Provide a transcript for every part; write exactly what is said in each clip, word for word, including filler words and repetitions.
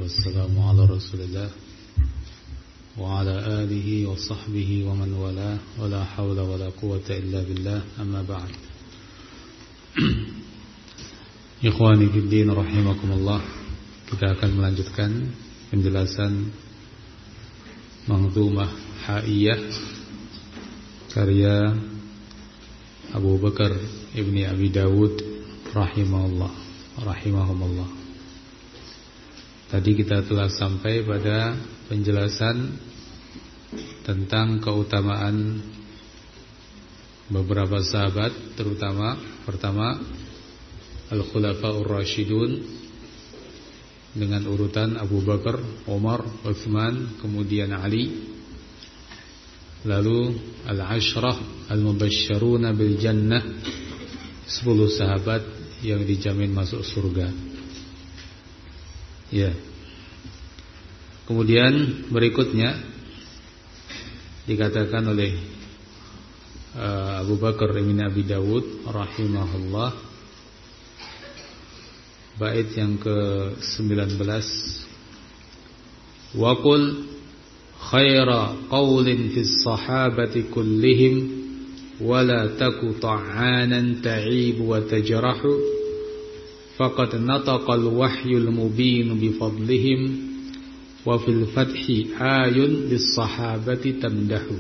wassalamu ala Rasulillah wa ala alihi wa sahbihi wa man wala wa la hawla wa la quwwata illa billah, amma ba'd. Ikhwani fid din rahimakumullah, kita akan melanjutkan penjelasan Manzumah Haiyah karya Abu Bakar Ibni Abi Dawud rahimahullah rahimahumullah. Tadi kita telah sampai pada penjelasan tentang keutamaan beberapa sahabat, terutama pertama Al-Khulafaur Rasyidun dengan urutan Abu Bakar, Umar, Utsman, kemudian Ali. Lalu Al-Ashrah Al-Mubasysyaruna bil Jannah, sepuluh sahabat yang dijamin masuk surga. Ya. Kemudian berikutnya dikatakan oleh uh, Abu Bakar Ibn Abi Dawud rahimahullah, bait yang ke sembilan belas, wa qul khaira qawlin fis sahabati kullihim wa la taku ta'anan ta'ibu wa tajrahu faqad nataqal wahyul mubin bi fadlihim wa fil fathi ayun lis sahabati tamdahu.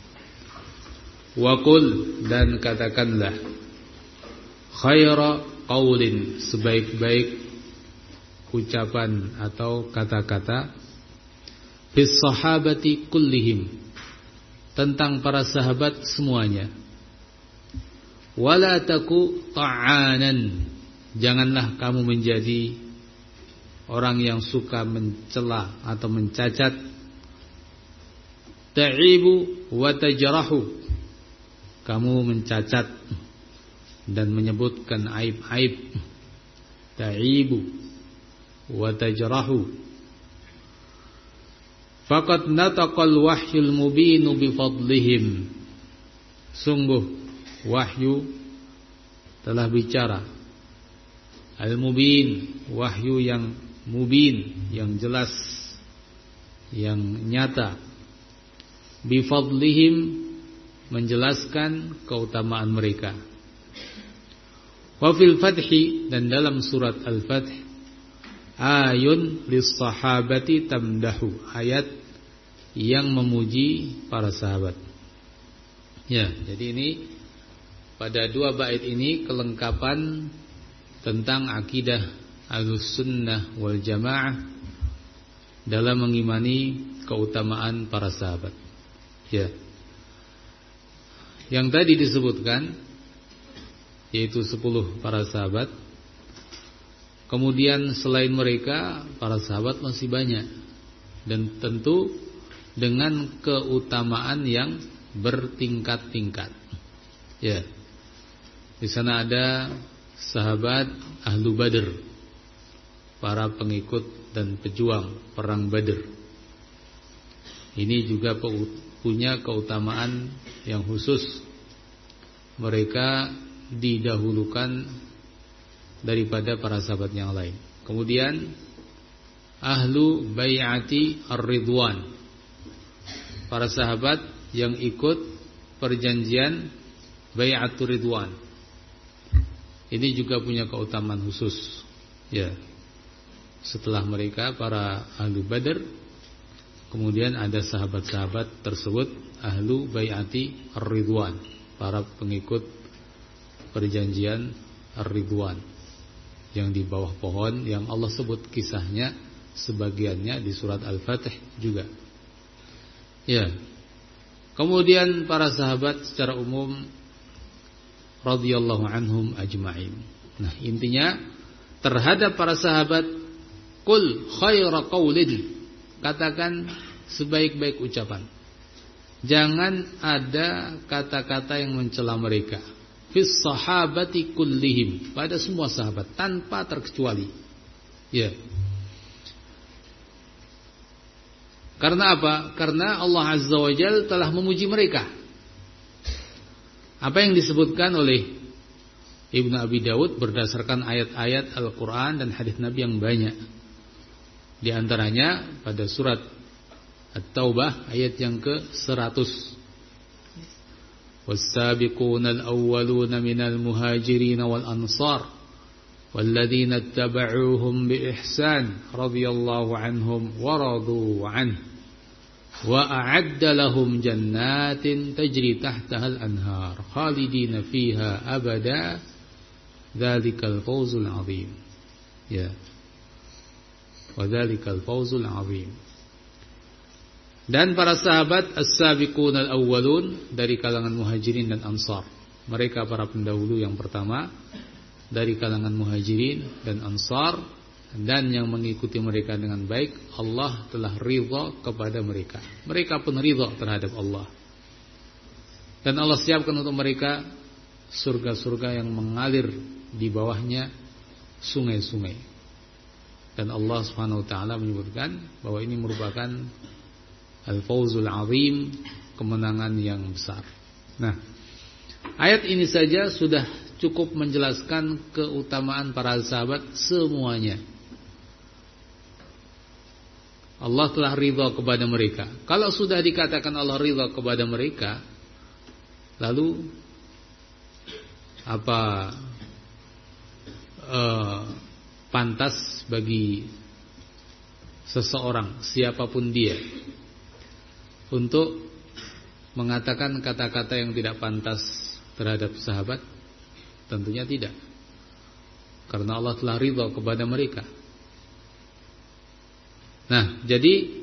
Wa qul, dan katakanlah, khaira qaulin, sebaik-baik ucapan atau kata-kata, fis sahabati kullihim, tentang para sahabat semuanya. Wala taku ta'anan, janganlah kamu menjadi orang yang suka mencela atau mencacat. Ta'ibu wa tajrahu, kamu mencacat dan menyebutkan aib-aib. Ta'ibu wa tajrahu faqad nataqal wahyul mubinu bi fadlihim, sungguh wahyu telah bicara. Al-mubin, wahyu yang mubin, yang jelas, yang nyata. Bi fadlihim, menjelaskan keutamaan mereka. Wa fil fathi, dan dalam surat Al-Fath, ayun lis sahabati tamdahu, ayat yang memuji para sahabat. Ya, jadi ini pada dua bait ini kelengkapan tentang akidah Ahlussunnah wal Jamaah dalam mengimani keutamaan para sahabat. Ya. Yang tadi disebutkan yaitu sepuluh para sahabat. Kemudian selain mereka, para sahabat masih banyak, dan tentu dengan keutamaan yang bertingkat-tingkat. Ya. Di sana ada sahabat Ahlu Badr, para pengikut dan pejuang perang Badr. Ini juga punya keutamaan yang khusus. Mereka didahulukan daripada para sahabat yang lain. Kemudian Ahlu Bai'ati Ar-Ridwan, para sahabat yang ikut perjanjian Bai'atur Ridwan. Ini juga punya keutamaan khusus. Ya. Setelah mereka para Ahlu Badr, kemudian ada sahabat-sahabat tersebut Ahlu Bai'ati Ar-Ridwan, para pengikut perjanjian Ar-Ridwan, yang di bawah pohon, yang Allah sebut kisahnya sebagiannya di surat Al-Fatih juga. Ya. Kemudian para sahabat secara umum radhiyallahu anhum ajma'in. Nah, intinya terhadap para sahabat, qul khaira qaulin, katakan sebaik-baik ucapan. Jangan ada kata-kata yang mencela mereka. Fis sahabati kullihim, pada semua sahabat tanpa terkecuali. Ya. Karena apa? Karena Allah Azza wa Jalla telah memuji mereka. Apa yang disebutkan oleh Ibnu Abi Dawud berdasarkan ayat-ayat Al-Quran dan hadis Nabi yang banyak. Di antaranya pada surat At-Taubah ayat yang ke seratus. Was-sabiqunal awwaluna minal muhajirin wal ansar walladzina ittaba'uuhum biihsan radhiyallahu anhum wa radu anhu wa a'adda lahum jannatin tajri tahtaha al-anhar khalidina fiha abada dzalikal fawzul 'adzim. Ya. Wa dzalikal fawzul 'adzim. Dan para sahabat as-sabiqunal awwalun dari kalangan muhajirin dan ansar. Mereka para pendahulu yang pertama dari kalangan muhajirin dan ansar, dan yang mengikuti mereka dengan baik, Allah telah ridha kepada mereka. Mereka pun ridha terhadap Allah. Dan Allah siapkan untuk mereka surga-surga yang mengalir di bawahnya sungai-sungai. Dan Allah Subhanahu wa taala menyebutkan bahwa ini merupakan al-fawzul 'adzim, kemenangan yang besar. Nah, ayat ini saja sudah cukup menjelaskan keutamaan para sahabat semuanya. Allah telah ridha kepada mereka. Kalau sudah dikatakan Allah ridha kepada mereka, lalu apa uh, pantas bagi seseorang, siapapun dia, untuk mengatakan kata-kata yang tidak pantas terhadap sahabat? Tentunya tidak. Karena Allah telah ridha kepada mereka. Nah, jadi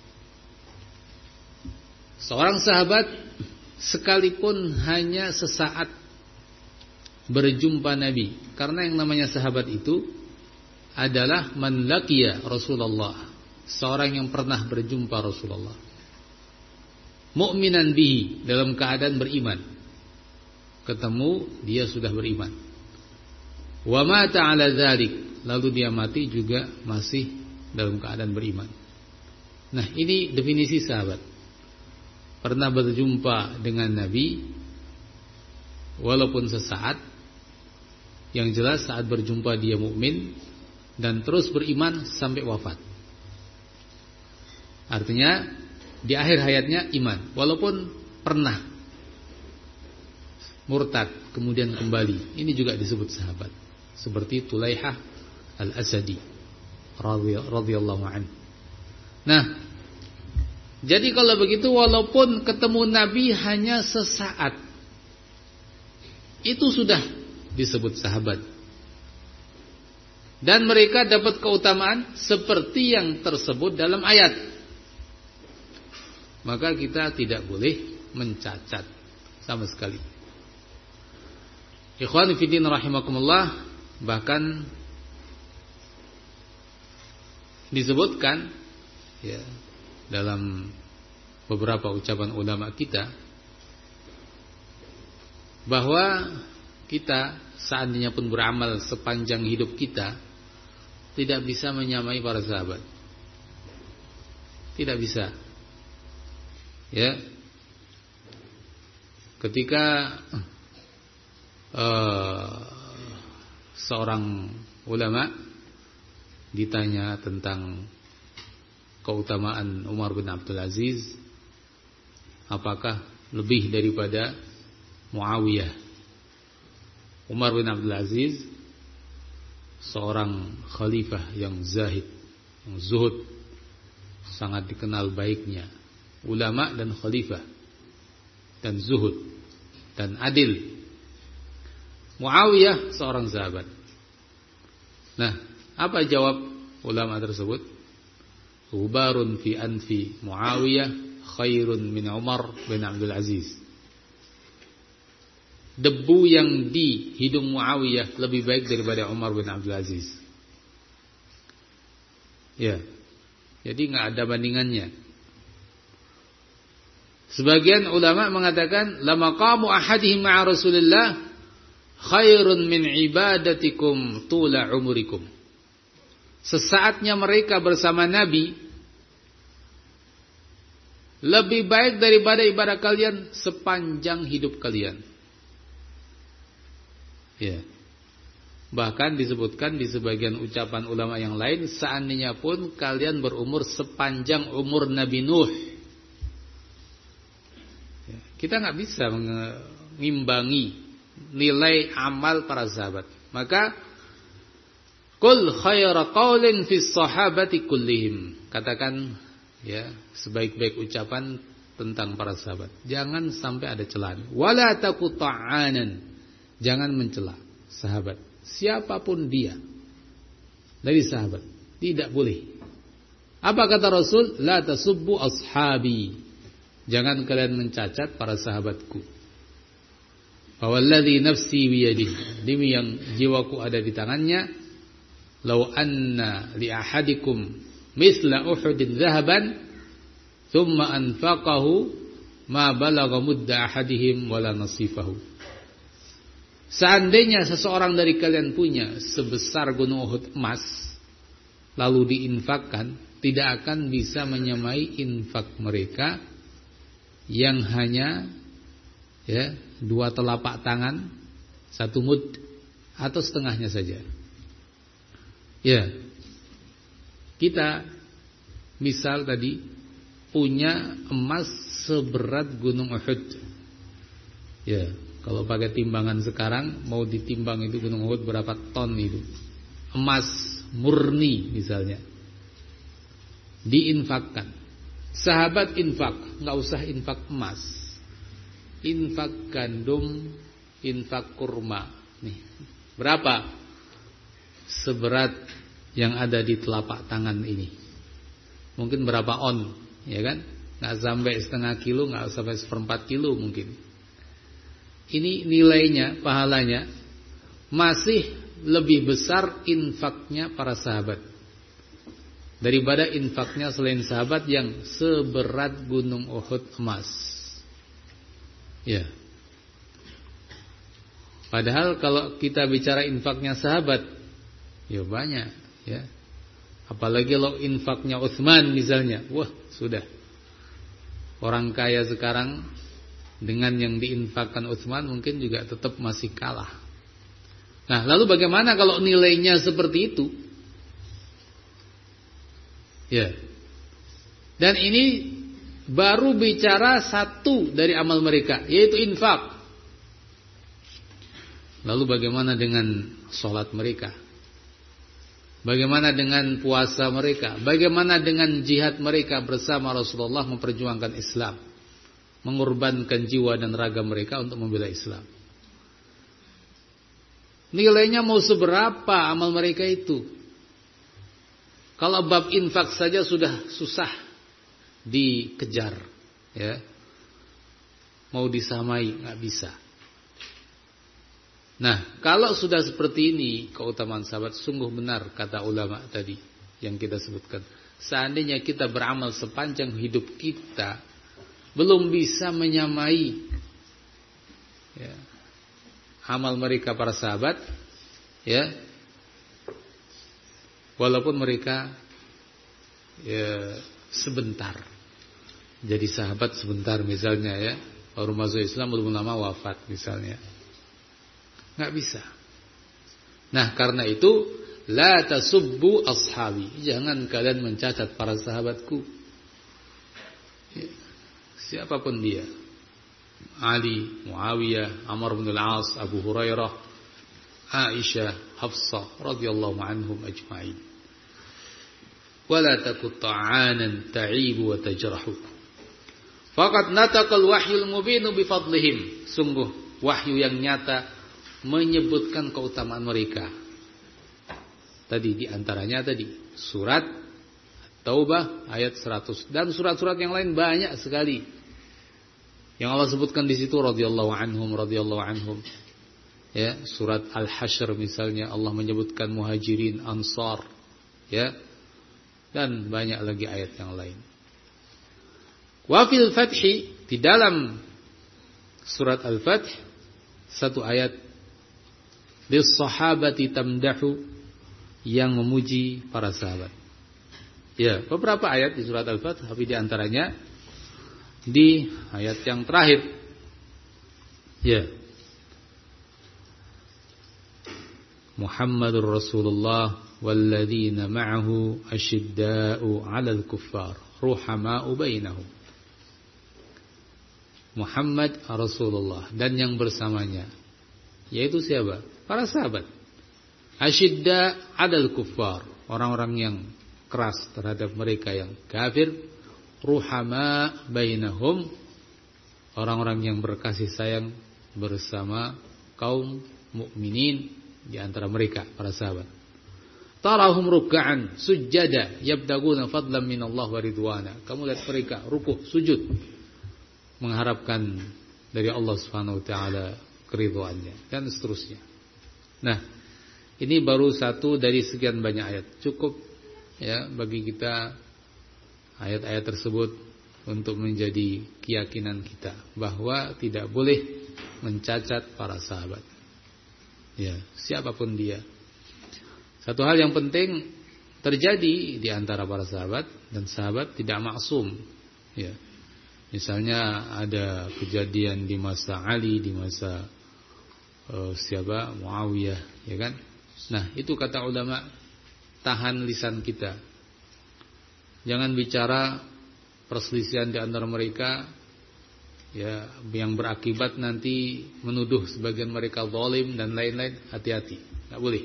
seorang sahabat sekalipun hanya sesaat berjumpa Nabi, karena yang namanya sahabat itu adalah man laqiya Rasulullah, seorang yang pernah berjumpa Rasulullah, mu'minan bihi, dalam keadaan beriman. Ketemu, dia sudah beriman. Wa mata 'ala dzalik, lalu dia mati juga masih dalam keadaan beriman. Nah, ini definisi sahabat. Pernah berjumpa dengan Nabi walaupun sesaat, yang jelas saat berjumpa dia mukmin dan terus beriman sampai wafat. Artinya di akhir hayatnya iman, walaupun pernah murtad kemudian kembali. Ini juga disebut sahabat. Seperti Tulaihah Al-Asadi radhiyallahu anhu. Nah, jadi kalau begitu walaupun ketemu Nabi hanya sesaat, itu sudah disebut sahabat. Dan mereka dapat keutamaan seperti yang tersebut dalam ayat. Maka kita tidak boleh mencacat sama sekali. Ikhwan fillah rahimakumullah, bahkan disebutkan ya dalam beberapa ucapan ulama kita bahwa kita seandainya pun beramal sepanjang hidup kita tidak bisa menyamai para sahabat. Tidak bisa. Ya. Ketika uh, seorang ulama ditanya tentang keutamaan Umar bin Abdul Aziz, apakah lebih daripada Muawiyah? Umar bin Abdul Aziz seorang khalifah yang zahid, yang zuhud, sangat dikenal baiknya, ulama dan khalifah, dan zuhud dan adil. Muawiyah seorang sahabat. Nah, apa jawab ulama tersebut? Ghubarun fi anfi Muawiyah khairun min Umar bin Abdul Aziz. Debu yang di hidung Muawiyah lebih baik daripada Umar bin Abdul Aziz. Ya. Jadi enggak ada bandingannya. Sebagian ulama mengatakan la maqamu ahadihim ma'a Rasulillah khairun min ibadatikum tula umurikum. Sesaatnya mereka bersama Nabi lebih baik daripada ibadah kalian sepanjang hidup kalian. Ya. Bahkan disebutkan di sebagian ucapan ulama yang lain, seandainya pun kalian berumur sepanjang umur Nabi Nuh. Kita nggak bisa mengimbangi nilai amal para sahabat. Maka qul khayra qaulin fis sahabati kullihim. Katakan ya sebaik-baik ucapan tentang para sahabat. Jangan sampai ada celaan. Wala taqta'anan. Jangan mencela sahabat. Siapapun dia dari sahabat, tidak boleh. Apa kata Rasul? La tasubbu ashabi. Jangan kalian mencacat para sahabatku. Fawalladzi nafsi biyadihi, demi yang jiwaku ada di tangannya, law anna li ahadikum mithla uhudin dhahaban thumma anfaqahu ma balagha mudda ahadihim wala nasifahu. Seandainya seseorang dari kalian punya sebesar gunung Uhud emas, lalu diinfakkan, tidak akan bisa menyamai infak mereka yang hanya ya dua telapak tangan, satu mud atau setengahnya saja. Ya, kita misal tadi punya emas seberat gunung Uhud. Ya. Kalau pakai timbangan sekarang, mau ditimbang itu gunung Uhud berapa ton itu. Emas murni misalnya. Diinfakkan. Sahabat infak, nggak usah infak emas. Infak gandum, infak kurma. Nih, berapa? Seberat yang ada di telapak tangan ini. Mungkin berapa on, ya kan? Nggak sampai setengah kilo, nggak sampai seperempat kilo mungkin. Ini nilainya, pahalanya masih lebih besar infaknya para sahabat daripada infaknya selain sahabat yang seberat gunung Uhud emas. Ya. Padahal kalau kita bicara infaknya sahabat, ya banyak, ya. Apalagi kalau infaknya Utsman misalnya, wah sudah. Orang kaya sekarang dengan yang diinfakkan Utsman mungkin juga tetap masih kalah. Nah, lalu bagaimana kalau nilainya seperti itu? Ya. Dan ini baru bicara satu dari amal mereka, yaitu infak. Lalu bagaimana dengan sholat mereka? Bagaimana dengan puasa mereka? Bagaimana dengan jihad mereka bersama Rasulullah memperjuangkan Islam? Mengorbankan jiwa dan raga mereka untuk membela Islam. Nilainya mau seberapa amal mereka itu? Kalau bab infak saja sudah susah dikejar, ya. Mau disamai nggak bisa. Nah, kalau sudah seperti ini keutamaan sahabat, sungguh benar kata ulama tadi yang kita sebutkan. Seandainya kita beramal sepanjang hidup kita, belum bisa menyamai ya, amal mereka para sahabat, ya, walaupun mereka ya, sebentar jadi sahabat sebentar misalnya, ya, baru masuk Islam belum lama wafat misalnya, nggak bisa. Nah karena itu la tasubbu ashabi, jangan kalian mencacat para sahabatku. Ya. Siapapun dia, Ali, Muawiyah, Amr bin al-As, Abu Hurairah, Aisyah, Hafsah radhiyallahu anhum ajma'in. Wala taqta'anan ta'ibu wa tajrahu. Faqad nataqal wahyul mubinu bifadlihim. Sungguh wahyu yang nyata menyebutkan keutamaan mereka. Tadi diantaranya tadi surat Taubah ayat seratus dan surat-surat yang lain banyak sekali. Yang Allah sebutkan di situ radhiyallahu anhum radhiyallahu anhum. Ya, surat Al-Hasyr misalnya Allah menyebutkan Muhajirin, Ansar, ya. Dan banyak lagi ayat yang lain. Wa fil Fathi, di dalam surat Al-Fath satu ayat bis sahabati tamdahu, yang memuji para sahabat. Ya, beberapa ayat di surat Al-Fath, tapi di antaranya di ayat yang terakhir. Ya. Muhammadur Rasulullah walladzina ma'ahu asyidda'u 'alal kuffar ruhama'u bainahum. Muhammad Rasulullah dan yang bersamanya, yaitu siapa? Para sahabat. Asyidda 'alal kuffar, orang-orang yang keras terhadap mereka yang kafir. Ruhama bainahum, orang-orang yang berkasih sayang bersama kaum mukminin di antara mereka para sahabat. Tarahum ruk'an sujada yabtaguna fadlan minallah wa ridwana. Kamu lihat mereka rukuk sujud mengharapkan dari Allah Subhanahu wa taala keridhaannya dan seterusnya. Nah, ini baru satu dari sekian banyak ayat. Cukup ya bagi kita ayat-ayat tersebut untuk menjadi keyakinan kita bahwa tidak boleh mencacat para sahabat. Ya, siapapun dia. Satu hal yang penting terjadi di antara para sahabat, dan sahabat tidak maksum. Ya. Misalnya ada kejadian di masa Ali, di masa uh, siapa? Muawiyah, ya kan? Nah, itu kata ulama, tahan lisan kita. Jangan bicara perselisihan di antara mereka ya yang berakibat nanti menuduh sebagian mereka zalim dan lain-lain. Hati-hati, enggak boleh.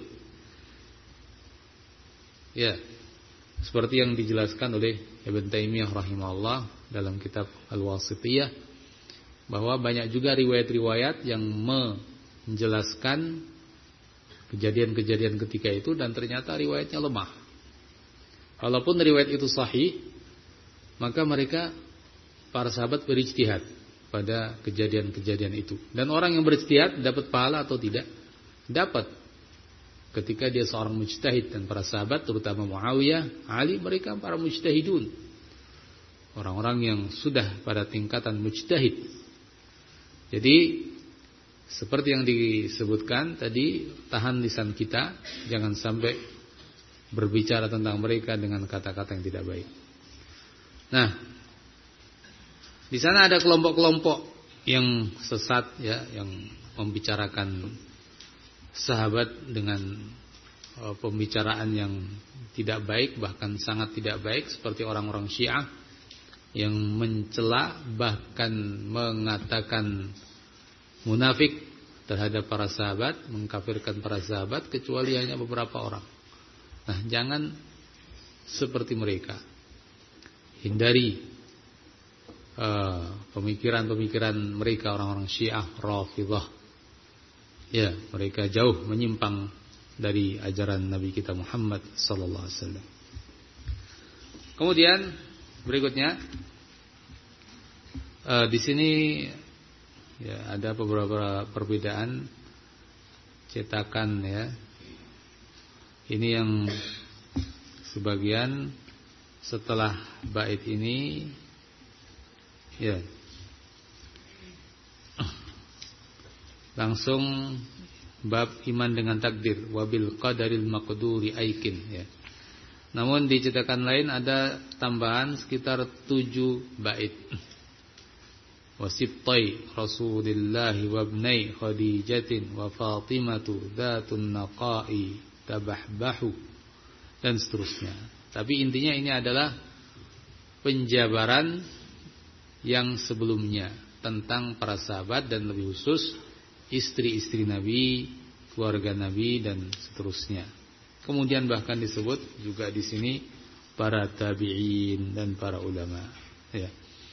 Ya, seperti yang dijelaskan oleh Ibn Taimiyah rahimahullah dalam kitab Al-Wasithiyah, bahwa banyak juga riwayat-riwayat yang menjelaskan kejadian-kejadian ketika itu dan ternyata riwayatnya lemah. Walaupun riwayat itu sahih, maka mereka para sahabat berijtihad pada kejadian-kejadian itu. Dan orang yang berijtihad dapat pahala atau tidak? Dapat. Ketika dia seorang mujtahid, dan para sahabat terutama Muawiyah, Ali, mereka para mujtahidun. Orang-orang yang sudah pada tingkatan mujtahid. Jadi seperti yang disebutkan tadi, tahan lisan kita, jangan sampai berbicara tentang mereka dengan kata-kata yang tidak baik. Nah, di sana ada kelompok-kelompok yang sesat ya, yang membicarakan sahabat dengan uh, pembicaraan yang tidak baik, bahkan sangat tidak baik, seperti orang-orang Syiah yang mencela bahkan mengatakan munafik terhadap para sahabat, mengkafirkan para sahabat kecuali hanya beberapa orang. Nah, jangan seperti mereka. Hindari uh, pemikiran-pemikiran mereka, orang-orang Syiah Rafidhah. Ya, mereka jauh menyimpang dari ajaran Nabi kita Muhammad sallallahu alaihi wasallam. Kemudian berikutnya uh, di sini ya ada beberapa perbedaan cetakan ya. Ini yang sebagian setelah bait ini ya langsung bab iman dengan takdir, wabil qadaril maqduri aikin ya. Namun di cetakan lain ada tambahan sekitar tujuh bait. Wasibtai Rasulillah wa ibnai Khadijatin wa Fatimatu dzatun naqai tabahbahu dan seterusnya. Tapi intinya ini adalah penjabaran yang sebelumnya tentang para sahabat dan lebih khusus istri-istri Nabi, keluarga Nabi dan seterusnya. Kemudian bahkan disebut juga di sini para tabi'in dan para ulama. Ya.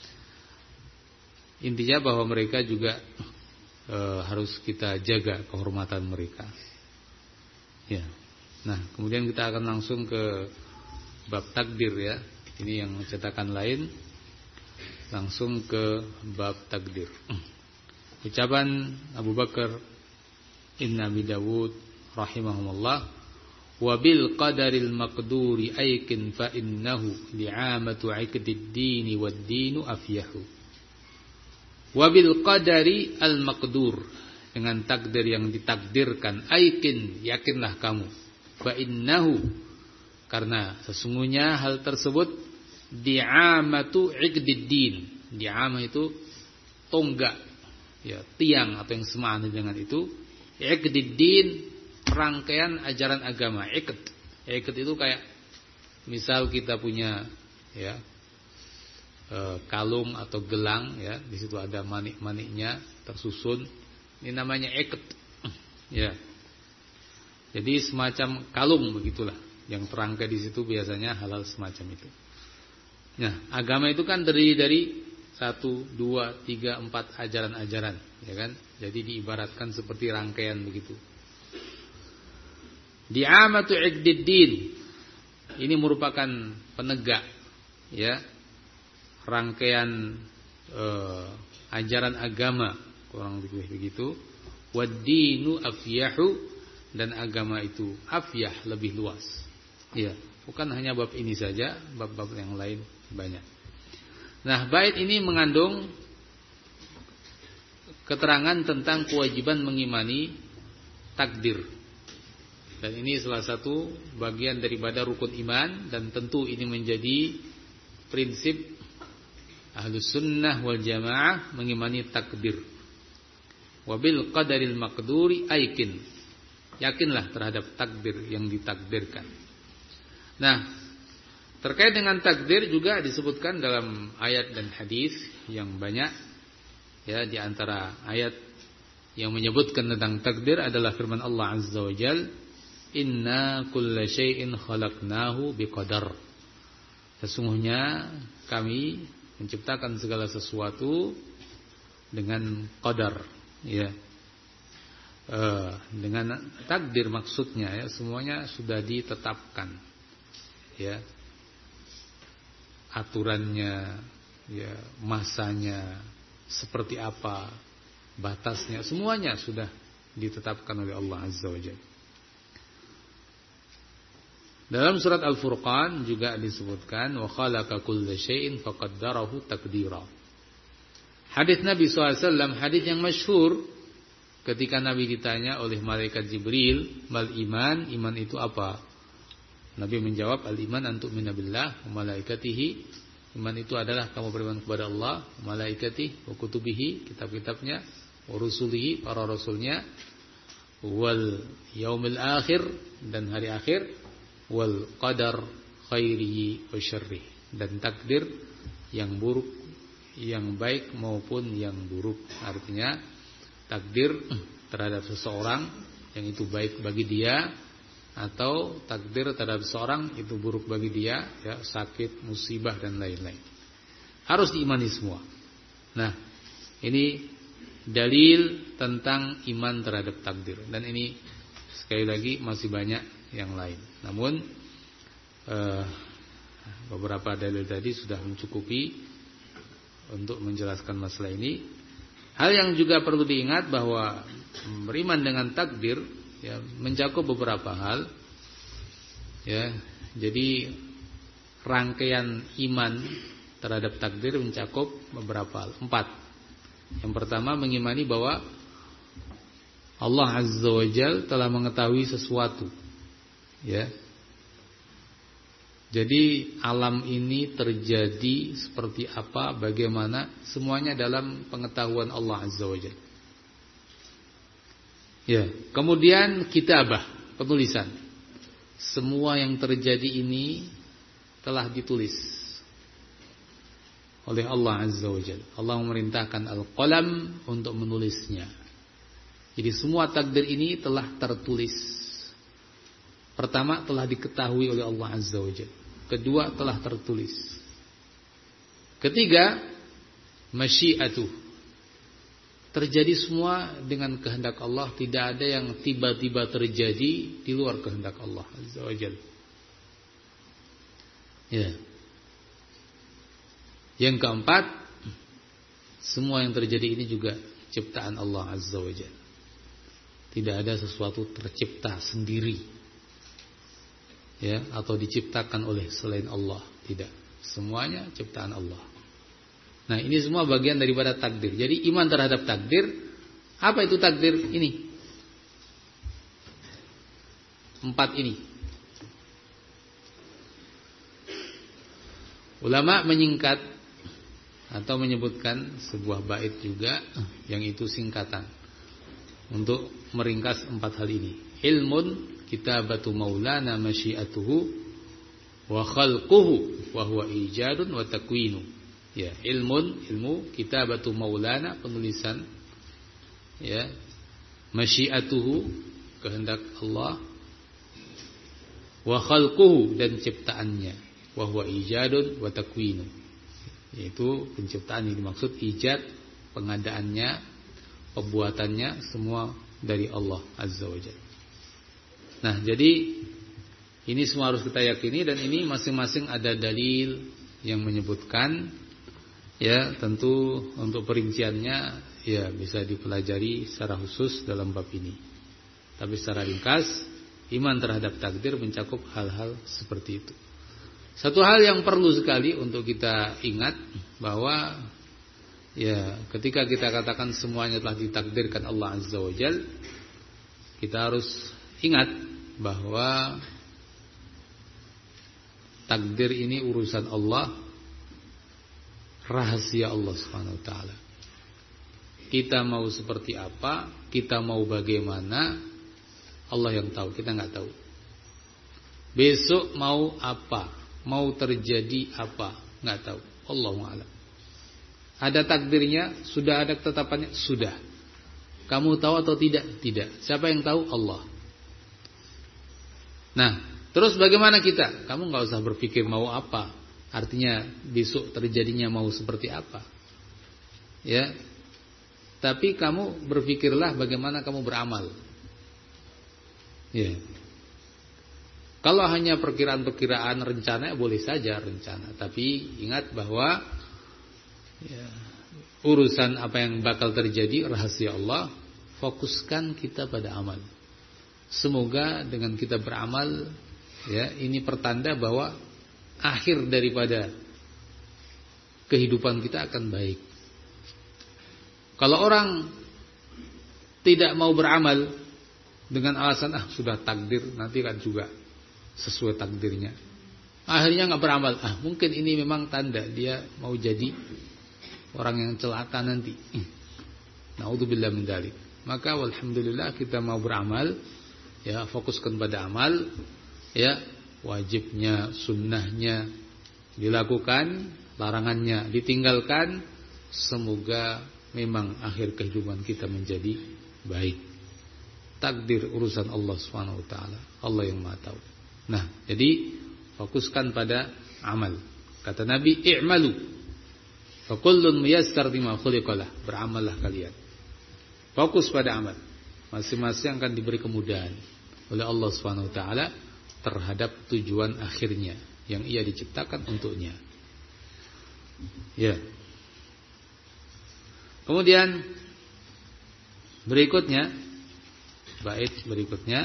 Intinya bahwa mereka juga e, harus kita jaga kehormatan mereka. Ya. Nah, kemudian kita akan langsung ke bab takdir ya. Ini yang cetakan lain. Langsung ke bab takdir. Ucapan Abu Bakar Ibn Abi Dawud rahimahumullah, wa bil qadaril maqduri aikin fa innahu li'amatu 'iqdid dini wad dinu afyahu. Wa bil qadari al maqdur, dengan takdir yang ditakdirkan, aikin, yakinlah kamu, fa innahu, karena sesungguhnya hal tersebut di'amatu 'iqdid din. Di'amah itu tonggak ya, tiang atau yang semakna dengan itu. Iqdiddin, rangkaian ajaran agama. Iqd. Iqd itu kayak misal kita punya ya e, kalung atau gelang ya, di situ ada manik-maniknya tersusun. Ini namanya iqd. Ya. Jadi semacam kalung begitulah. Yang terangkai di situ biasanya halal semacam itu. Nah, agama itu kan terdiri dari satu, dua, tiga, empat ajaran-ajaran, ya kan? Jadi diibaratkan seperti rangkaian begitu. Di'amatu iqdiddin. Ini merupakan penegak, ya, rangkaian eh, ajaran agama, kurang lebih begitu. Wad-dinu afyahu, dan agama itu afyah, lebih luas. Ya, bukan hanya bab ini saja, bab-bab yang lain banyak. Nah, bait ini mengandung keterangan tentang kewajiban mengimani takdir. Dan ini salah satu bagian daripada rukun iman, dan tentu ini menjadi prinsip Ahlus Sunnah wal Jamaah, mengimani takdir. Wabil qadaril maqduri aikin. Yakinlah terhadap takdir yang ditakdirkan. Nah, terkait dengan takdir juga disebutkan dalam ayat dan hadis yang banyak. Ya, di antara ayat yang menyebutkan tentang takdir adalah firman Allah Azza wa Jalla, "Inna kulla syai'in khalaqnahu biqadar." Sesungguhnya kami menciptakan segala sesuatu dengan qadar, ya. E, dengan takdir maksudnya, ya, semuanya sudah ditetapkan, ya, aturannya, ya, masanya seperti apa, batasnya, semuanya sudah ditetapkan oleh Allah Azza wa Jalla. Dalam surat Al-Furqan juga disebutkan, wa khalaqa kulla syai'in faqaddarahu taqdira. Hadis Nabi shallallahu alaihi wasallam, hadis yang masyhur, ketika Nabi ditanya oleh malaikat Jibril, mal iman, iman itu apa? Nabi menjawab, al iman an tu'mina billah wa malaikatihi. Iman itu adalah kamu beriman kepada Allah, malaikatihi, wa kutubihi, kitab-kitabnya, wa rusulihi, para rasulnya, wal yaumil akhir, dan hari akhir, wal qadar khairihi wa syarrihi, dan takdir yang buruk, yang baik maupun yang buruk. Artinya takdir terhadap seseorang yang itu baik bagi dia, atau takdir terhadap seseorang itu buruk bagi dia, ya, sakit, musibah dan lain-lain. Harus diimani semua. Nah, ini dalil tentang iman terhadap takdir, dan ini sekali lagi masih banyak yang lain. Namun eh, beberapa dalil tadi sudah mencukupi untuk menjelaskan masalah ini. Hal yang juga perlu diingat bahwa beriman dengan takdir, ya, mencakup beberapa hal, ya. Jadi rangkaian iman terhadap takdir mencakup beberapa hal, empat. Yang pertama, mengimani bahwa Allah Azza wa Jalla telah mengetahui sesuatu, ya. Jadi alam ini terjadi seperti apa, bagaimana, semuanya dalam pengetahuan Allah Azza wa Jalla. Ya, kemudian kitabah, penulisan. Semua yang terjadi ini telah ditulis oleh Allah Azza wa Jalla. Allah memerintahkan al-qalam untuk menulisnya. Jadi semua takdir ini telah tertulis. Pertama, telah diketahui oleh Allah Azza wa Jalla. Kedua, telah tertulis. Ketiga, masyiatuh. Terjadi semua dengan kehendak Allah, tidak ada yang tiba-tiba terjadi di luar kehendak Allah Azza wa Jalla. Ya. Yang keempat, semua yang terjadi ini juga ciptaan Allah Azza wa Jalla. Tidak ada sesuatu tercipta sendiri, ya, atau diciptakan oleh selain Allah. Tidak, semuanya ciptaan Allah. Nah, ini semua bagian daripada takdir. Jadi iman terhadap takdir. Apa itu takdir ini? Empat ini. Ulama menyingkat atau menyebutkan sebuah bait juga, yang itu singkatan untuk meringkas empat hal ini. ilmun kitabatu maulana masyiatuhu wa khalquhu wa huwa ijadun wa takwinu. Ya, ilmun, ilmu kitabatu maulana, penulisan, ya, masyiatuhu, kehendak Allah, wa khalquhu, dan ciptaannya, wa huwa ijadun wa takwinu, yaitu penciptaan yang dimaksud, ijad, pengadaannya, pembuatannya, semua dari Allah Azza wa Jalla. Nah, jadi ini semua harus kita yakini, dan ini masing-masing ada dalil yang menyebutkan. Ya, tentu untuk perinciannya ya bisa dipelajari secara khusus dalam bab ini. Tapi secara ringkas, iman terhadap takdir mencakup hal-hal seperti itu. Satu hal yang perlu sekali untuk kita ingat, bahwa ya ketika kita katakan semuanya telah ditakdirkan Allah Azza wa Jalla, kita harus ingat bahwa takdir ini urusan Allah, rahasia Allah Subhanahu wa taala. Kita mau seperti apa, kita mau bagaimana, Allah yang tahu, kita enggak tahu. Besok mau apa, mau terjadi apa, enggak tahu. Allahu a'lam. Ada takdirnya, sudah ada ketetapannya, sudah. Kamu tahu atau tidak? Tidak. Siapa yang tahu? Allah. Nah, terus bagaimana kita? Kamu enggak usah berpikir mau apa. Artinya besok terjadinya mau seperti apa. Ya. Tapi kamu berpikirlah bagaimana kamu beramal. Ya. Kalau hanya perkiraan-perkiraan, rencana, boleh saja rencana. Tapi ingat bahwa ya, urusan apa yang bakal terjadi rahasia Allah. Fokuskan kita pada amal. Semoga dengan kita beramal, ya, ini pertanda bahwa akhir daripada kehidupan kita akan baik. Kalau orang tidak mau beramal dengan alasan ah sudah takdir, nanti kan juga sesuai takdirnya, akhirnya nggak beramal. Ah mungkin ini memang tanda dia mau jadi orang yang celaka nanti. Naudzubillah min dzalik. Maka walhamdulillah kita mau beramal, ya fokuskan pada amal, ya. Wajibnya, sunnahnya dilakukan, larangannya ditinggalkan. Semoga memang akhir kehidupan kita menjadi baik. Takdir urusan Allah subhanahu wa taala, Allah yang Maha tahu. Nah, jadi fokuskan pada amal. Kata Nabi, i'malu fa kullun muyassar lima khuliqalah. Beramallah kalian. Fokus pada amal. Masing-masing akan diberi kemudahan oleh Allah subhanahu wa taala terhadap tujuan akhirnya yang ia diciptakan untuknya. Ya. Kemudian berikutnya, bait berikutnya,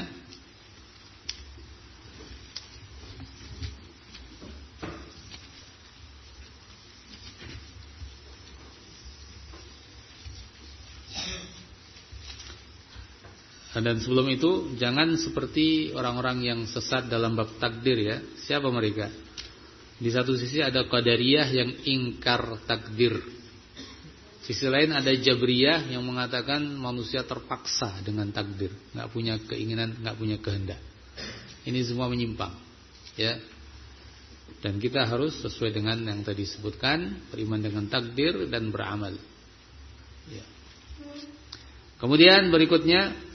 dan sebelum itu jangan seperti orang-orang yang sesat dalam bab takdir ya. Siapa mereka? Di satu sisi ada Qadariyah yang ingkar takdir. Sisi lain ada Jabriyah yang mengatakan manusia terpaksa dengan takdir, enggak punya keinginan, enggak punya kehendak. Ini semua menyimpang, ya. Dan kita harus sesuai dengan yang tadi disebutkan, beriman dengan takdir dan beramal. Ya. Kemudian berikutnya,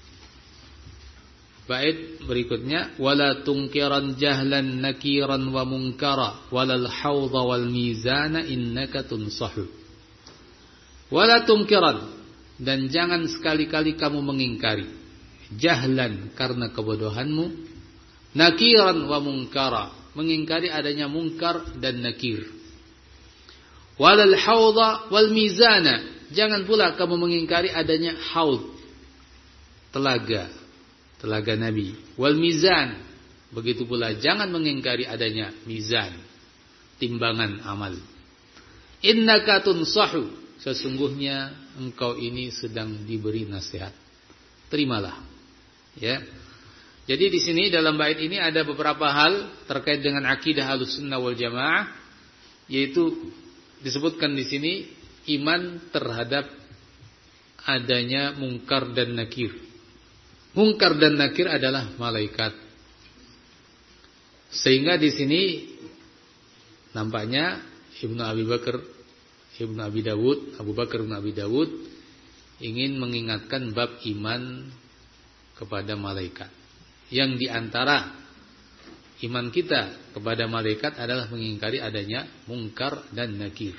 bait berikutnya, wala tungkiran jahlan nakiran wa munkara walal haudha wal mizana innaka tunsahu. Wala tungkiran, dan jangan sekali-kali kamu mengingkari, jahlan karena kebodohanmu, nakiran wa munkara, mengingkari adanya munkar dan nakir. Walal haudha wal mizana, jangan pula kamu mengingkari adanya haud, telaga, telaga Nabi. Wal mizan, begitu pula jangan mengingkari adanya mizan, timbangan amal. Innaka tunsahu, sesungguhnya engkau ini sedang diberi nasihat. Terimalah. Ya. Jadi di sini dalam bait ini ada beberapa hal terkait dengan akidah Ahlussunnah wal Jamaah, yaitu disebutkan di sini iman terhadap adanya mungkar dan nakir. Munkar dan nakir adalah malaikat. Sehingga di sini nampaknya Ibnu Abi Bakar, Ibnu Abi Dawud, Abu Bakar Ibnu Abi Dawud ingin mengingatkan bab iman kepada malaikat. Yang diantara iman kita kepada malaikat adalah mengingkari adanya munkar dan nakir.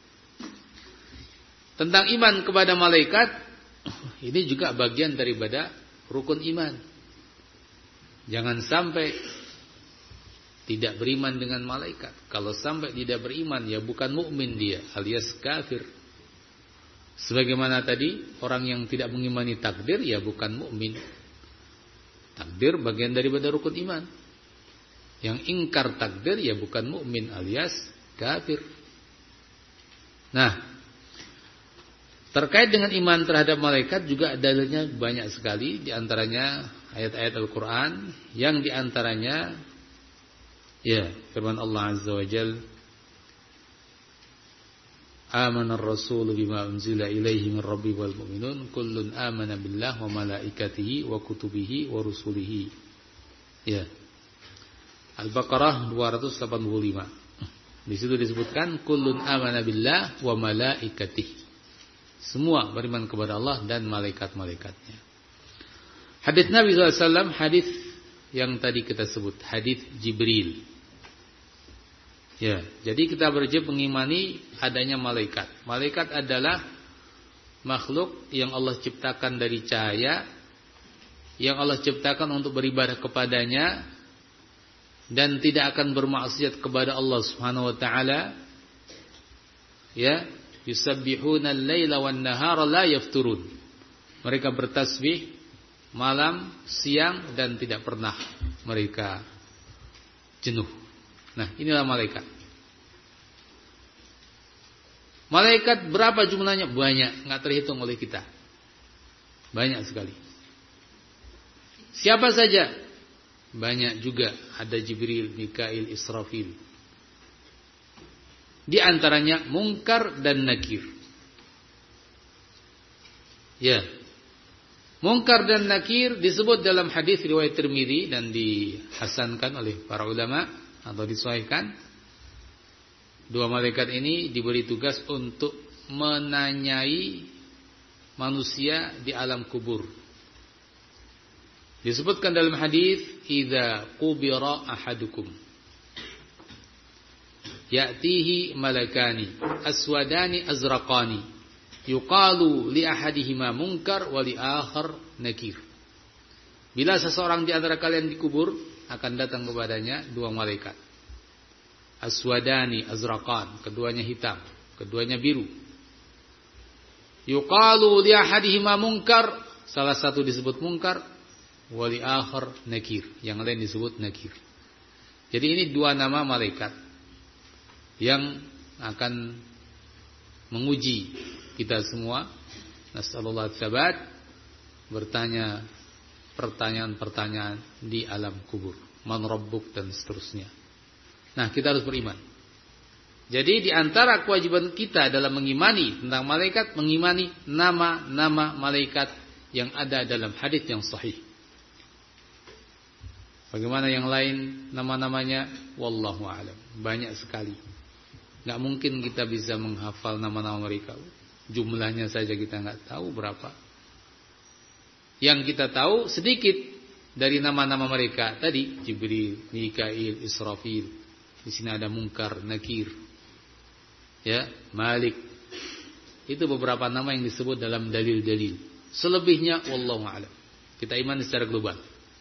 Tentang iman kepada malaikat, ini juga bagian daripada rukun iman. Jangan sampai tidak beriman dengan malaikat. Kalau sampai tidak beriman, ya bukan mukmin dia, alias kafir. Sebagaimana tadi, orang yang tidak mengimani takdir, ya bukan mukmin. Takdir bagian daripada rukun iman. Yang ingkar takdir, ya bukan mukmin, alias kafir. Nah, terkait dengan iman terhadap malaikat juga dalilnya banyak sekali. Di antaranya ayat-ayat Al-Quran, yang di antaranya ya firman Allah Azza wa Jal, Amana ar-rasulu bima unzila ilaihi min rabbi wal mu'minun kullun amana billah wa malaikatihi wa kutubihi wa rusulihi. Ya. Al-Baqarah dua ratus delapan puluh lima. Di situ disebutkan kullun amana billah wa malaikatihi. Semua beriman kepada Allah dan malaikat-malaikatnya. Hadis Nabi sallallahu alaihi wasallam, hadis yang tadi kita sebut, hadis Jibril. Ya, jadi kita wajib mengimani adanya malaikat. Malaikat adalah makhluk yang Allah ciptakan dari cahaya, yang Allah ciptakan untuk beribadah kepadanya dan tidak akan bermaksiat kepada Allah Subhanahu wa taala. Ya, yusabbihuna al-laila wan-nahara la yafturun. Mereka bertasbih malam, siang dan tidak pernah mereka jenuh. Nah, inilah malaikat. Malaikat berapa jumlahnya? Banyak, enggak terhitung oleh kita. Banyak sekali. Siapa saja? Banyak juga. Ada Jibril, Mikail, Israfil. Di antaranya munkar dan nakir. Ya. Munkar dan nakir disebut dalam hadis riwayat Tirmidzi dan dihasankan oleh para ulama atau disahihkan. Dua malaikat ini diberi tugas untuk menanyai manusia di alam kubur. Disebutkan dalam hadis, "Idza qubira ahadukum ya'tihi malakani aswadani azraqani yuqalu li ahadihima munkar wa li akhar nakir." Bila seseorang di antara kalian dikubur, akan datang kepadanya dua malaikat. Aswadani azraqan, keduanya hitam, keduanya biru. Yuqalu li ahadihima munkar, salah satu disebut munkar, wa li akhar nakir, yang lain disebut nakir. Jadi ini dua nama malaikat yang akan menguji kita semua. Nasallallahu tsabat, bertanya pertanyaan-pertanyaan di alam kubur, man rabbuk dan seterusnya. Nah, kita harus beriman. Jadi di antara kewajiban kita dalam mengimani tentang malaikat, mengimani nama-nama malaikat yang ada dalam hadis yang sahih. Bagaimana yang lain nama-namanya? Wallahu a'lam. Banyak sekali. Gak mungkin kita bisa menghafal nama-nama mereka. Jumlahnya saja kita gak tahu berapa. Yang kita tahu sedikit dari nama-nama mereka tadi, Jibril, Mikail, Israfil. Di sini ada Munkar, Nakir, ya, Malik. Itu beberapa nama yang disebut dalam dalil-dalil. Selebihnya wallahu a'lam. Kita imani secara global.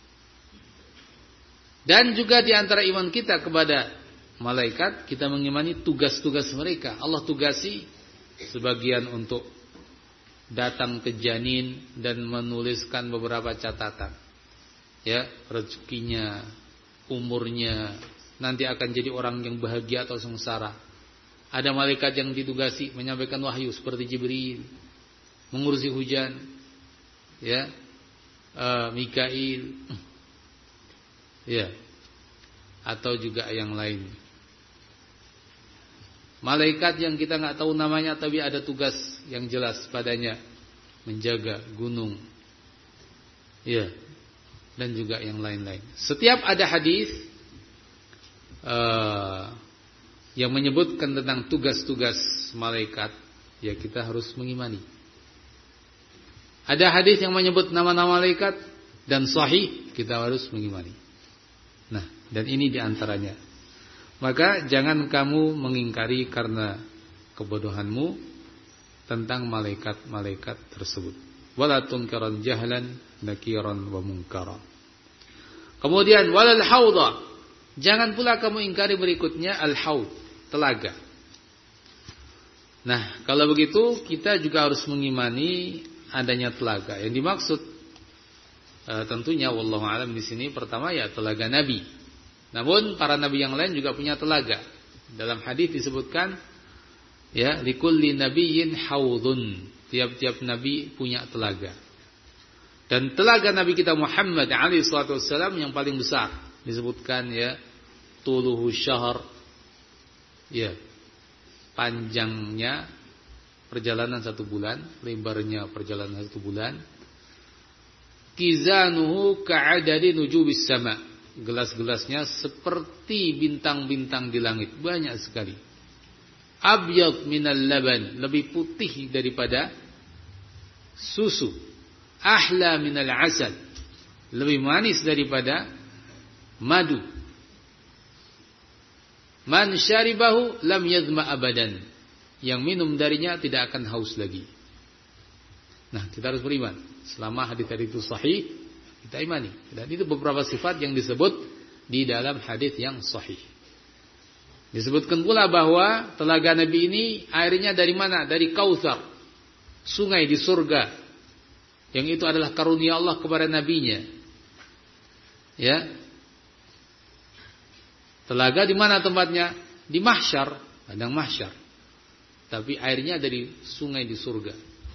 Dan juga di antara iman kita kepada malaikat, kita mengimani tugas-tugas mereka. Allah tugasi sebagian untuk datang ke janin dan menuliskan beberapa catatan. Ya, rezekinya, umurnya, nanti akan jadi orang yang bahagia atau sengsara. Ada malaikat yang ditugasi menyampaikan wahyu seperti Jibril, mengurusi hujan, ya, uh, Mikail, ya, atau juga yang lain. Malaikat yang kita nggak tahu namanya tapi ada tugas yang jelas padanya, menjaga gunung, Ya. Dan juga yang lain-lain. Setiap ada hadis uh, yang menyebutkan tentang tugas-tugas malaikat, ya kita harus mengimani. Ada hadis yang menyebut nama-nama malaikat dan sahih, kita harus mengimani. Nah, dan ini diantaranya. Maka jangan kamu mengingkari karena kebodohanmu tentang malaikat-malaikat tersebut. Wala tunkiran jahlan nakiran wa munkara. Kemudian walal haudha, jangan pula kamu ingkari berikutnya al-haud, telaga. Nah, kalau begitu kita juga harus mengimani adanya telaga. Yang dimaksud e, tentunya wallahu alam di sini pertama ya telaga Nabi. Namun para nabi yang lain juga punya telaga. Dalam hadis disebutkan ya likulli nabiyyin haudun. Tiap-tiap nabi punya telaga. Dan telaga Nabi kita Muhammad alaihi salatu wassalam yang paling besar disebutkan ya tuluhu syahr, ya panjangnya perjalanan satu bulan, lebarnya perjalanan satu bulan. Kizanuhu ka'adadi nujubis sama, gelas-gelasnya seperti bintang-bintang di langit, banyak sekali. Abyad minal laban, lebih putih daripada susu. Ahla minal asal, lebih manis daripada madu. Man syaribahu lam yadhma abadan, yang minum darinya tidak akan haus lagi. Nah, kita harus beriman. Selama hadis tadi itu sahih, kita imani. Dan itu beberapa sifat yang disebut di dalam hadis yang sahih. Disebutkan pula bahwa telaga Nabi ini airnya dari mana? Dari Kautsar, sungai di surga. Yang itu adalah karunia Allah kepada nabinya. Ya. Telaga di mana tempatnya? Di mahsyar, padang mahsyar. Tapi airnya dari sungai di surga.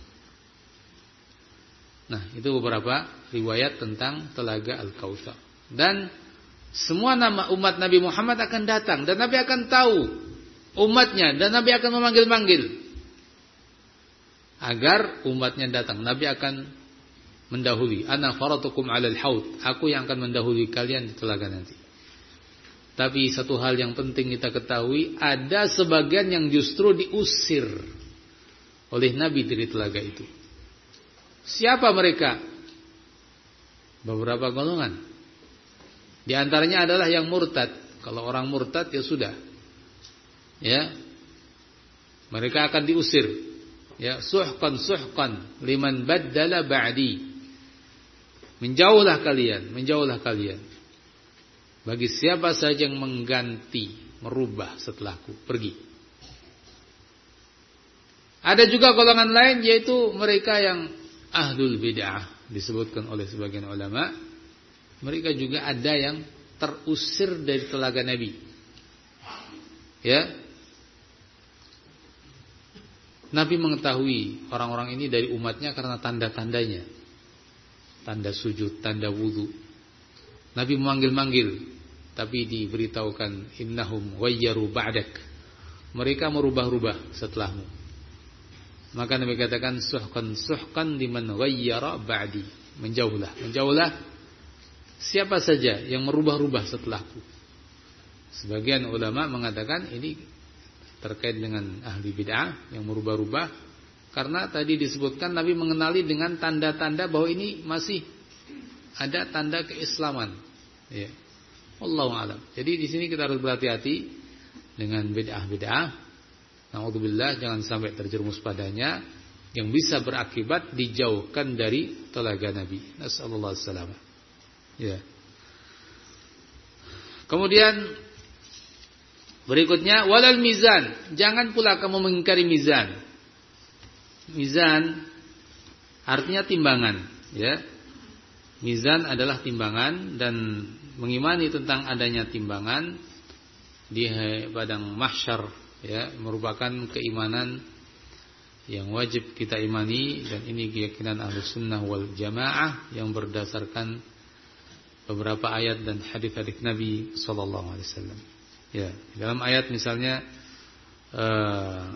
Nah, itu beberapa riwayat tentang telaga Al-Kautsar. Dan semua nama umat Nabi Muhammad akan datang dan Nabi akan tahu umatnya dan Nabi akan memanggil-manggil agar umatnya datang. Nabi akan mendahului. Ana faratukum 'alal haud. Aku yang akan mendahului kalian di telaga nanti. Tapi satu hal yang penting kita ketahui, ada sebagian yang justru diusir oleh Nabi dari telaga itu. Siapa mereka? Beberapa golongan. Di antaranya adalah yang murtad. Kalau orang murtad ya sudah. Ya. Mereka akan diusir. Ya, suhqan suhqan liman baddala ba'di. Menjauhlah kalian, menjauhlah kalian. Bagi siapa saja yang mengganti, merubah setelahku, pergi. Ada juga golongan lain yaitu mereka yang ahlul bid'ah, disebutkan oleh sebagian ulama. Mereka juga ada yang terusir dari telaga Nabi. Ya. Nabi mengetahui orang-orang ini dari umatnya karena tanda-tandanya. Tanda sujud, tanda wudu. Nabi memanggil-manggil, tapi diberitahukan innahum ghayyaru ba'dak. Mereka merubah-rubah setelahmu. Maka Nabi katakan suhqan suhqan liman ghayyara ba'di. Menjauhlah, menjauhlah siapa saja yang merubah-rubah setelahku. Sebagian ulama mengatakan ini terkait dengan ahli bid'ah yang merubah-rubah. Karena tadi disebutkan Nabi mengenali dengan tanda-tanda bahwa ini masih ada tanda keislaman. Ya. Wallahu a'lam. Jadi di sini kita harus berhati-hati dengan bid'ah-bid'ah. Na'udzubillah, jangan sampai terjerumus padanya yang bisa berakibat dijauhkan dari telaga Nabi. Nasallallahu alaihi wasallam. Ya. Kemudian berikutnya walal mizan, jangan pula kamu mengingkari mizan. Mizan artinya timbangan, ya. Mizan adalah timbangan dan mengimani tentang adanya timbangan di padang mahsyar, ya, merupakan keimanan yang wajib kita imani dan ini keyakinan Ahlus Sunnah wal Jamaah yang berdasarkan beberapa ayat dan hadis-hadis Nabi sallallahu alaihi wasallam. Ya, dalam ayat misalnya uh,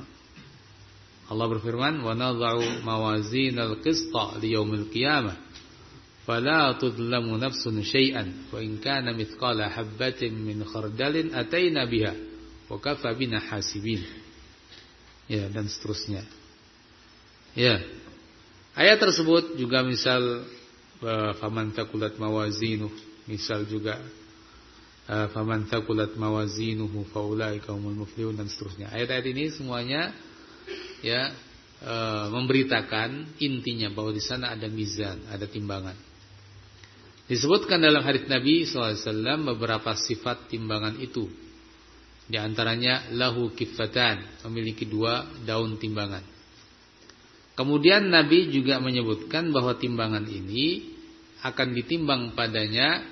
Allah berfirman, "Wa nadha'u mawazinal qista liyaumil qiyamah, fala tudlamu nafsun syai'an wa in kana mithqala habbatin min khardalin ataina biha wa kafa bina hasibin. Ya, dan seterusnya. Ya. Ayat tersebut juga misal faman thaqulat mawazinuh, misal juga faman thaqulat mawazinuhu faulaika humul muflihun dan seterusnya. Ayat-ayat ini semuanya ya e, memberitakan intinya bahwa di sana ada mizan, ada timbangan. Disebutkan dalam hadits Nabi sallallahu alaihi wasallam beberapa sifat timbangan itu. Di antaranya lahu kiffatan, memiliki dua daun timbangan. Kemudian Nabi juga menyebutkan bahwa timbangan ini akan ditimbang padanya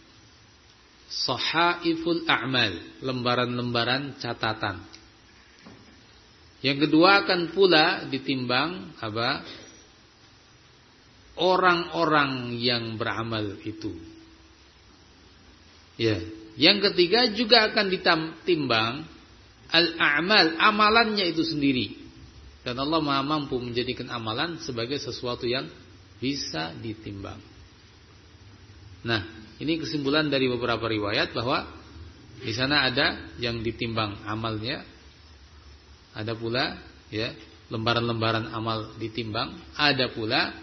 sahaiful a'mal, lembaran-lembaran catatan. Yang kedua akan pula ditimbang apa? Orang-orang yang beramal itu. Ya, yang ketiga juga akan ditimbang al-a'mal, amalannya itu sendiri. Dan Allah Maha mampu menjadikan amalan sebagai sesuatu yang bisa ditimbang. Nah, ini kesimpulan dari beberapa riwayat bahwa di sana ada yang ditimbang amalnya, ada pula ya lembaran-lembaran amal ditimbang, ada pula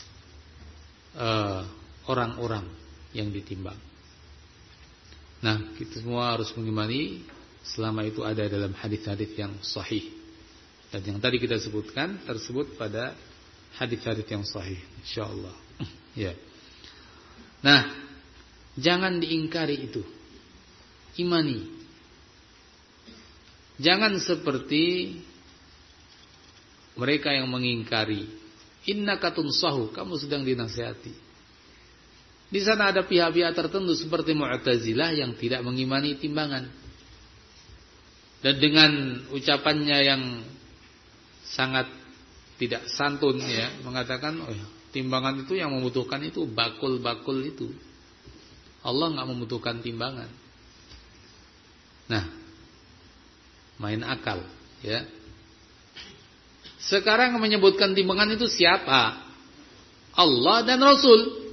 uh, orang-orang yang ditimbang. Nah, kita semua harus mengimani selama itu ada dalam hadis-hadis yang sahih. Dan yang tadi kita sebutkan tersebut pada hadis-hadis yang sahih, insyaallah. Ya. Nah, jangan diingkari itu. Imani. Jangan seperti mereka yang mengingkari. Innaka tunsahu, kamu sedang dinasihati. Di sana ada pihak-pihak tertentu seperti Mu'tazilah yang tidak mengimani timbangan. Dan dengan ucapannya yang sangat tidak santun ya, mengatakan oh ya, timbangan itu yang membutuhkan itu bakul-bakul itu. Allah enggak membutuhkan timbangan. Nah, main akal ya. Sekarang menyebutkan timbangan itu siapa? Allah dan Rasul.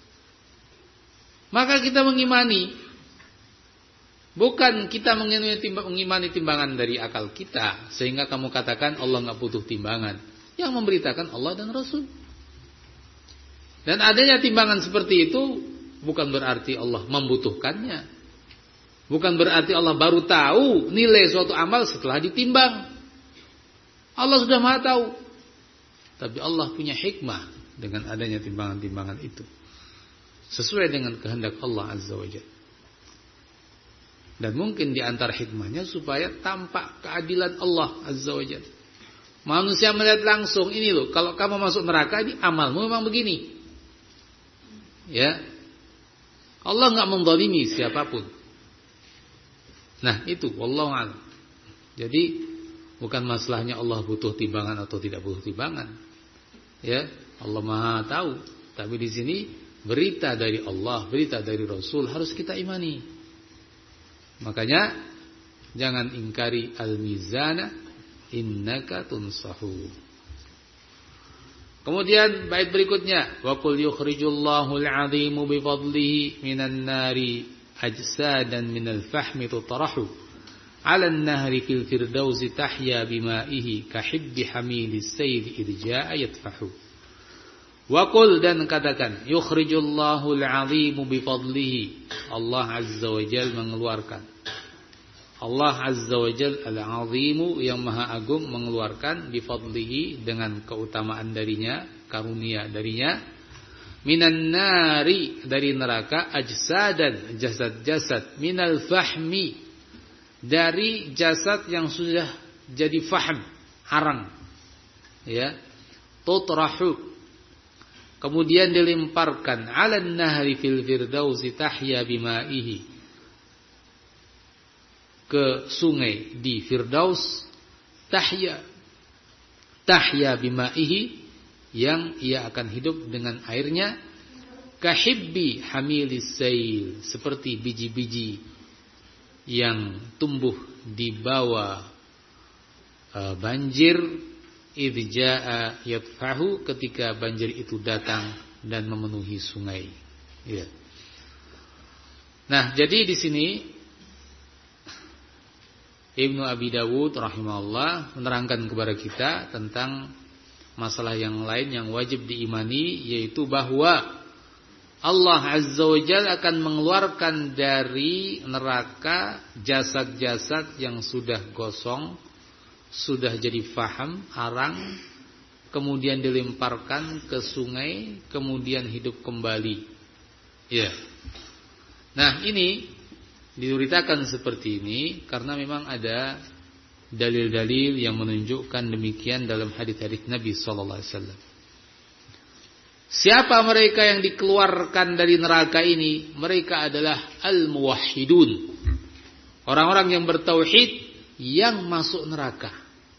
Maka kita mengimani. Bukan kita mengimani timbangan dari akal kita. Sehingga kamu katakan Allah enggak butuh timbangan. Yang memberitakan Allah dan Rasul. Dan adanya timbangan seperti itu bukan berarti Allah membutuhkannya. Bukan berarti Allah baru tahu nilai suatu amal setelah ditimbang. Allah sudah Maha tahu. Tapi Allah punya hikmah dengan adanya timbangan-timbangan itu. Sesuai dengan kehendak Allah Azza wa Jalla. Dan mungkin di antara hikmahnya supaya tampak keadilan Allah Azza wa Jalla. Manusia melihat langsung, ini loh, kalau kamu masuk neraka ini amalmu memang begini. Ya. Allah enggak menzalimi siapapun. Nah, itu wallahu a'lam. Jadi bukan masalahnya Allah butuh timbangan atau tidak butuh timbangan. Ya, Allah Maha tahu. Tapi di sini berita dari Allah, berita dari Rasul harus kita imani. Makanya jangan ingkari al-mizana innaka tunsahu. Kemudian bait berikutnya, wa qul yukhrijullahu al-'azimu bi fadlihi minan nari ajsadan minal fahmi tutarahu 'ala an-nahri fil firdausi tahya bima'ihi kahibbi hamilis sayl idja'a yatfahu. Wa qul, dan katakan, yukhrijullahu al-'azimu bi fadlihi, Allah Azza wa Jalla mengeluarkan. Allah Azza wa Jalla al-'azimu yang maha agung mengeluarkan bi fadlihi dengan keutamaan darinya, karunia darinya, minan nari dari neraka, ajsadan jasad-jasad, minal fahmi dari jasad yang sudah jadi fahm, arang. Ya. Tutrahu, kemudian dilemparkan, 'alan nahri fil firdausi tahya bima'ihi, ke sungai di Firdaus, tahya tahya bima'ihi, yang ia akan hidup dengan airnya, kahibbi hamilis sail, seperti biji-biji yang tumbuh di bawah uh, banjir, idja'a yatfahu, ketika banjir itu datang dan memenuhi sungai. Ya. Nah, jadi di sini Ibnu Abi Dawud rahimahullah menerangkan kepada kita tentang masalah yang lain yang wajib diimani, yaitu bahwa Allah Azza wa Jalla akan mengeluarkan dari neraka jasad-jasad yang sudah gosong, sudah jadi faham, arang, kemudian dilemparkan ke sungai, kemudian hidup kembali. Ya. Nah, ini diceritakan seperti ini karena memang ada dalil-dalil yang menunjukkan demikian dalam hadis-hadis Nabi sallallahu alaihi wasallam. Siapa mereka yang dikeluarkan dari neraka ini? Mereka adalah al-muwahhidun. Orang-orang yang bertauhid yang masuk neraka.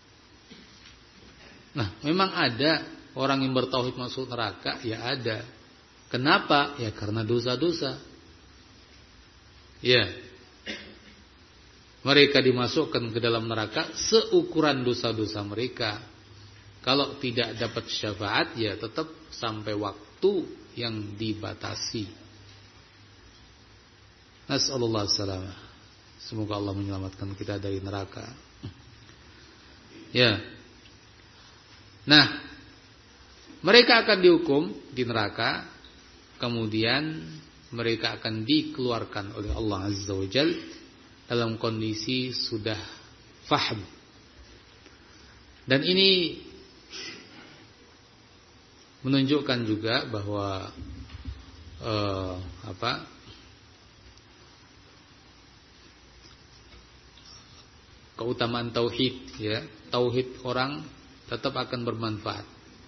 Nah, memang ada orang yang bertauhid masuk neraka, ya ada. Kenapa? Ya karena dosa-dosa. Ya. Mereka dimasukkan ke dalam neraka seukuran dosa-dosa mereka. Kalau tidak dapat syafaat, ya tetap sampai waktu yang dibatasi. Nas'alullah salamah. Semoga Allah menyelamatkan kita dari neraka. Ya. Nah, mereka akan dihukum di neraka, kemudian mereka akan dikeluarkan oleh Allah Azza wa Jalla dalam kondisi sudah faham. Dan ini menunjukkan juga bahwa eh, apa keutamaan tauhid, ya. Tauhid orang tetap akan bermanfaat.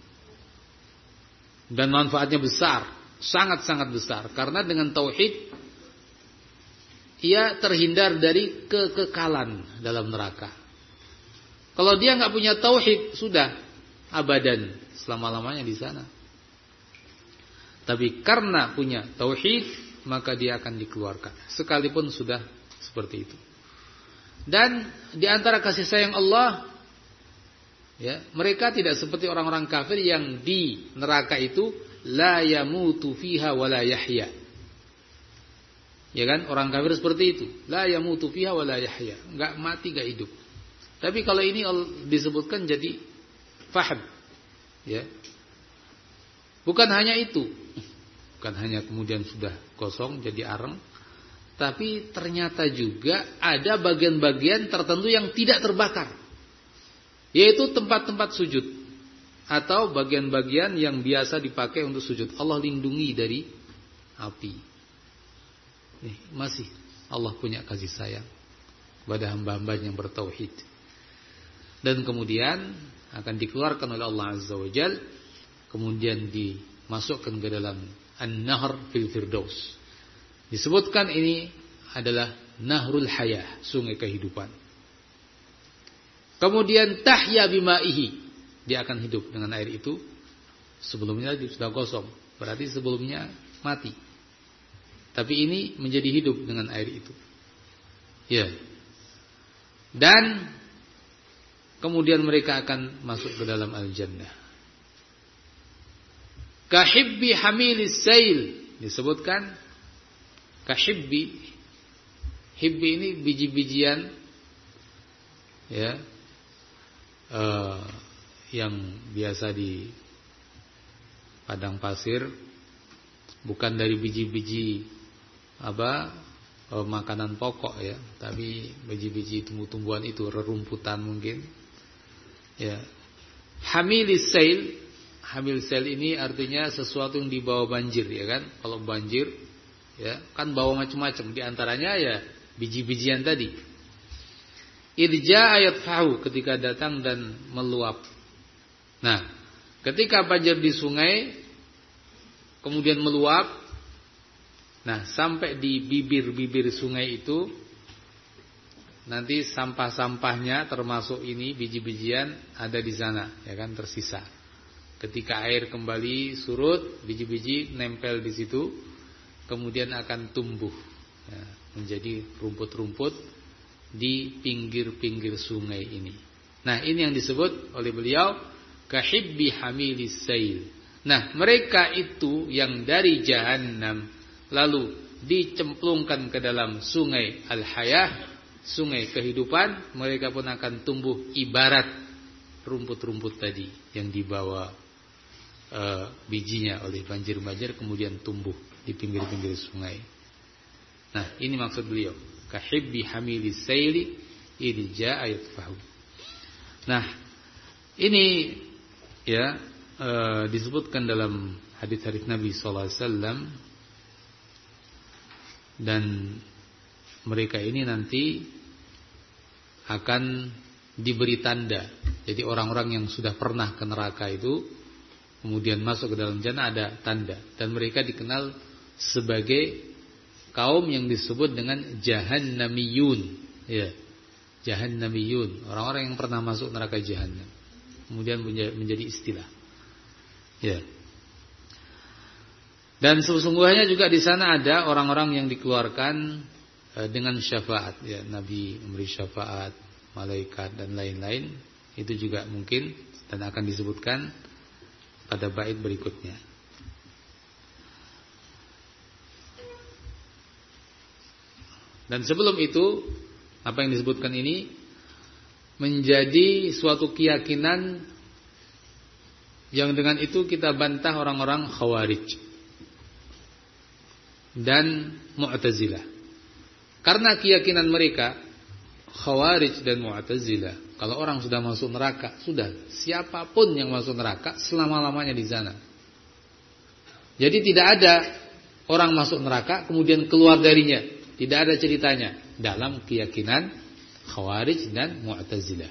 Dan manfaatnya besar, sangat-sangat besar, karena dengan tauhid ia terhindar dari kekekalan dalam neraka. Kalau dia nggak punya tauhid, sudah abadan selama-lamanya di sana. Tapi karena punya tauhid, maka dia akan dikeluarkan, sekalipun sudah seperti itu. Dan di antara kasih sayang Allah, ya, mereka tidak seperti orang-orang kafir yang di neraka itu la yamutu fiha wa la yahya. Ya kan, orang kafir seperti itu, la yamutu fiha wa la yahya, enggak mati enggak hidup. Tapi kalau ini disebutkan jadi faham, ya. Bukan hanya itu. Bukan hanya kemudian sudah kosong jadi areng, tapi ternyata juga ada bagian-bagian tertentu yang tidak terbakar. Yaitu tempat-tempat sujud atau bagian-bagian yang biasa dipakai untuk sujud. Allah lindungi dari api. Nih, masih Allah punya kasih sayang kepada hamba-hamba yang bertauhid. Dan kemudian akan dikeluarkan oleh Allah Azza wa Jalla, kemudian dimasukkan ke dalam An-Nahr fil Firdaus. Disebutkan ini adalah Nahrul Hayah, sungai kehidupan. Kemudian tahya bimaihi, dia akan hidup dengan air itu. Sebelumnya dia sudah kosong, berarti sebelumnya mati. Tapi ini menjadi hidup dengan air itu. Ya. Dan kemudian mereka akan masuk ke dalam al-jannah. Kahibbi hamilis sail, disebutkan kahibbi. Hibbi ini biji-bijian, ya, uh, yang biasa di padang pasir, bukan dari biji-biji apa e, makanan pokok, ya, tapi biji-biji tumbuh-tumbuhan itu, rerumputan mungkin, ya. Hamilis sail, hamil sail ini artinya sesuatu yang dibawa banjir, ya kan? Kalau banjir, ya, kan bawa macam-macam, di antaranya ya biji-bijian tadi. Irja ayat fahu, ketika datang dan meluap. Nah, ketika banjir di sungai kemudian meluap, nah, sampai di bibir-bibir sungai itu, nanti sampah-sampahnya termasuk ini biji-bijian ada di sana, ya kan, tersisa. Ketika air kembali surut, biji-biji nempel di situ, kemudian akan tumbuh, ya, menjadi rumput-rumput di pinggir-pinggir sungai ini. Nah, ini yang disebut oleh beliau kahibbi hamilis sail, Nah, mereka itu yang dari Jahannam lalu dicemplungkan ke dalam sungai Al-Hayah, sungai kehidupan, mereka pun akan tumbuh ibarat rumput-rumput tadi yang dibawa uh, bijinya oleh banjir-banjir kemudian tumbuh di pinggir-pinggir sungai. Nah, ini maksud beliau, kahibbi hamilis saili idza ayatfahu. Nah, ini ya e, disebutkan dalam hadis-hadis Nabi sallallahu alaihi wasallam, dan mereka ini nanti akan diberi tanda. Jadi orang-orang yang sudah pernah ke neraka itu kemudian masuk ke dalam jannah ada tanda, dan mereka dikenal sebagai kaum yang disebut dengan jahannamiyun, ya. Jahannamiyun, orang-orang yang pernah masuk neraka jahannam. Kemudian menjadi istilah. Ya. Dan sesungguhnya juga di sana ada orang-orang yang dikeluarkan dengan syafaat, ya, Nabi memberi syafaat, malaikat dan lain-lain. Itu juga mungkin dan akan disebutkan pada bait berikutnya. Dan sebelum itu, apa yang disebutkan ini menjadi suatu keyakinan yang dengan itu kita bantah orang-orang Khawarij dan Mu'tazilah. Karena keyakinan mereka Khawarij dan Mu'tazilah, kalau orang sudah masuk neraka, sudah siapapun yang masuk neraka selama-lamanya di sana. Jadi tidak ada orang masuk neraka kemudian keluar darinya. Tidak ada ceritanya dalam keyakinan Khawarij dan Mu'tazilah.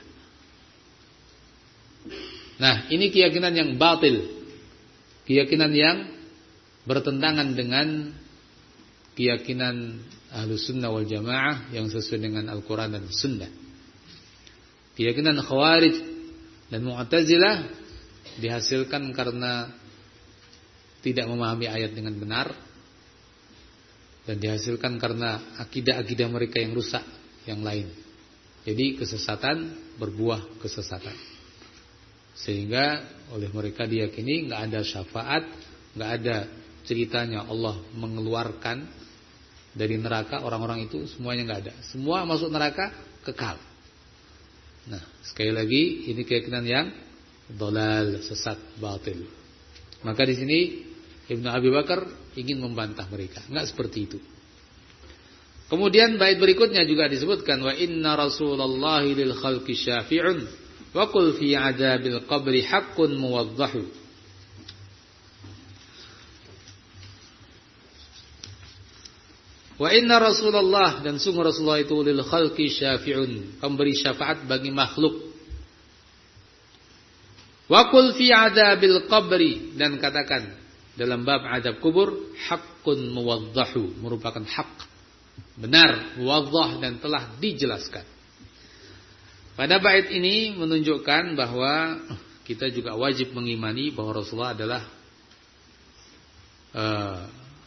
Nah, ini keyakinan yang batil. Keyakinan yang bertentangan dengan keyakinan Ahlus Sunnah wal Jamaah yang sesuai dengan Al-Quran dan Sunnah. Keyakinan Khawarij dan Mu'tazilah dihasilkan karena tidak memahami ayat dengan benar, dan dihasilkan karena akidah-akidah mereka yang rusak yang lain. Jadi kesesatan berbuah kesesatan. Sehingga oleh mereka diyakini enggak ada syafaat, enggak ada ceritanya Allah mengeluarkan dari neraka orang-orang itu, semuanya enggak ada. Semua masuk neraka kekal. Nah, sekali lagi ini keyakinan yang dhalal, sesat, batil. Maka di sini Ibnu Abi Bakar ingin membantah mereka. Enggak seperti itu. Kemudian bait berikutnya juga disebutkan, wa inna rasulallahi lil khalqi syafi'un wa qul fi adabil qabri haqqun muwaddahu. Wa inna rasulullah, dan sungguh Rasulullah itu lil khalqi syafi'un, pemberi syafaat bagi makhluk. Wa qul fi adabil qabri, dan katakan dalam bab adab kubur, haqqun muwaddahu, merupakan hak, benar, muwaddah, dan telah dijelaskan. Pada bait ini menunjukkan bahwa kita juga wajib mengimani bahwa Rasulullah adalah uh,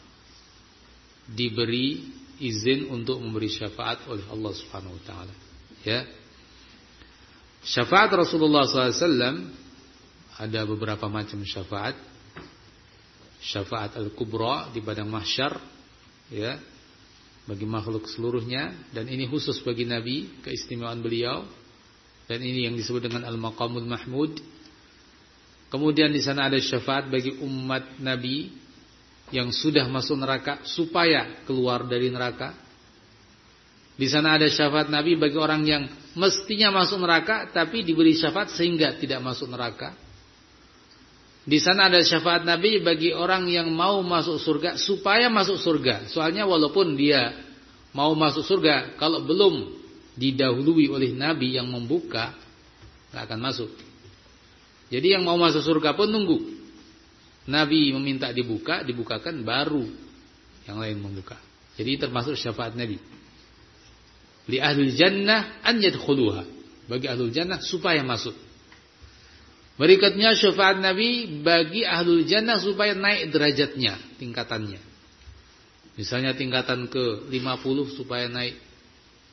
diberi izin untuk memberi syafaat oleh Allah Subhanahu wa taala. Ya. Syafaat Rasulullah sallallahu alaihi wasallam ada beberapa macam syafaat. Syafaat al-kubra di padang mahsyar, ya, bagi makhluk seluruhnya, dan ini khusus bagi Nabi, keistimewaan beliau, dan ini yang disebut dengan al-maqamul mahmud. Kemudian di sana ada syafaat bagi umat Nabi yang sudah masuk neraka supaya keluar dari neraka. Di sana ada syafaat Nabi bagi orang yang mestinya masuk neraka tapi diberi syafaat sehingga tidak masuk neraka. Di sana ada syafaat Nabi bagi orang yang mau masuk surga supaya masuk surga. Soalnya walaupun dia mau masuk surga, kalau belum didahului oleh Nabi yang membuka, tidak akan masuk. Jadi yang mau masuk surga pun nunggu Nabi meminta dibuka, dibukakan, baru yang lain membuka. Jadi termasuk syafaat Nabi. Li ahlul jannah an yadkhuluha, bagi ahlul jannah supaya masuk. Berikutnya syafaat Nabi bagi ahlul jannah supaya naik derajatnya, tingkatannya. Misalnya tingkatan ke lima puluh supaya naik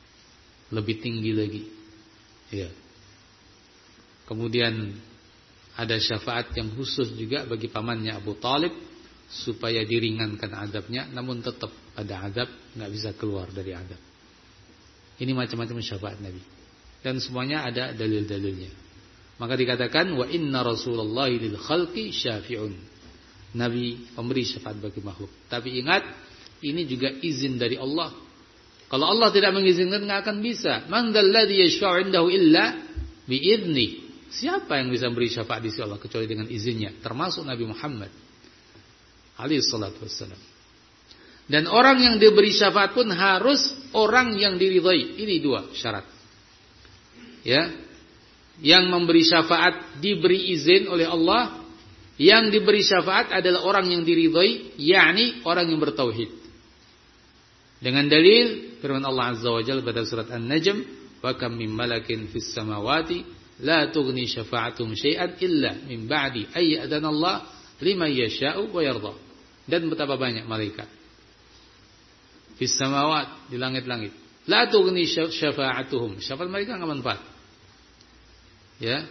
lebih tinggi lagi. Ya. Kemudian ada syafaat yang khusus juga bagi pamannya Abu Talib supaya diringankan azabnya, namun tetap pada azab, nggak bisa keluar dari azab. Ini macam-macam syafaat Nabi dan semuanya ada dalil-dalilnya. Maka dikatakan wa inna Rasulullahi lil khalqi syafi'un. Nabi pemberi syafaat bagi makhluk. Tapi ingat, ini juga izin dari Allah. Kalau Allah tidak mengizinkan, nggak akan bisa. Man dzalladzi yashfa'u 'indahu illa bi'idznih. Siapa yang bisa beri syafaat di sisi Allah kecuali dengan izinnya, termasuk Nabi Muhammad alaihi salatu wassalam. Dan orang yang diberi syafaat pun harus orang yang diridhai. Ini dua syarat. Ya. Yang memberi syafaat diberi izin oleh Allah, yang diberi syafaat adalah orang yang diridhai, yakni orang yang bertauhid. Dengan dalil firman Allah Azza wa Jalla pada surat An-Najm, "Wa kam min malakin fis samawati la tughni syafa'atuhum syai'an illa min ba'di ay ya'dana Allah liman yasha'u wa yarda." Dan betapa banyak malaikat fis samawat, di langit-langit, la tughni syafa'atuhum, syafaat mereka enggak manfaat. Ya.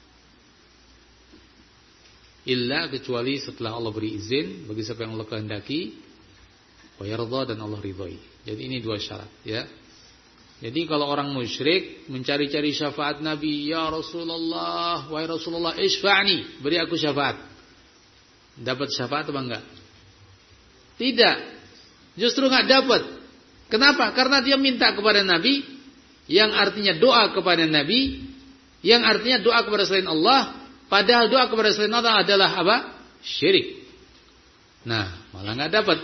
Illa, kecuali setelah Allah beri izin bagi siapa yang Allah kehendaki, wa yarda, dan Allah ridhai. Jadi ini dua syarat, ya. Jadi kalau orang musyrik mencari-cari syafaat Nabi, ya Rasulullah, wahai Rasulullah, isfa'ni, beri aku syafaat. Dapat syafaat atau enggak? Tidak. Justru enggak dapat. Kenapa? Karena dia minta kepada Nabi, yang artinya doa kepada Nabi, yang artinya doa kepada selain Allah, padahal doa kepada selain Allah adalah apa? Syirik. Nah, malah enggak dapat.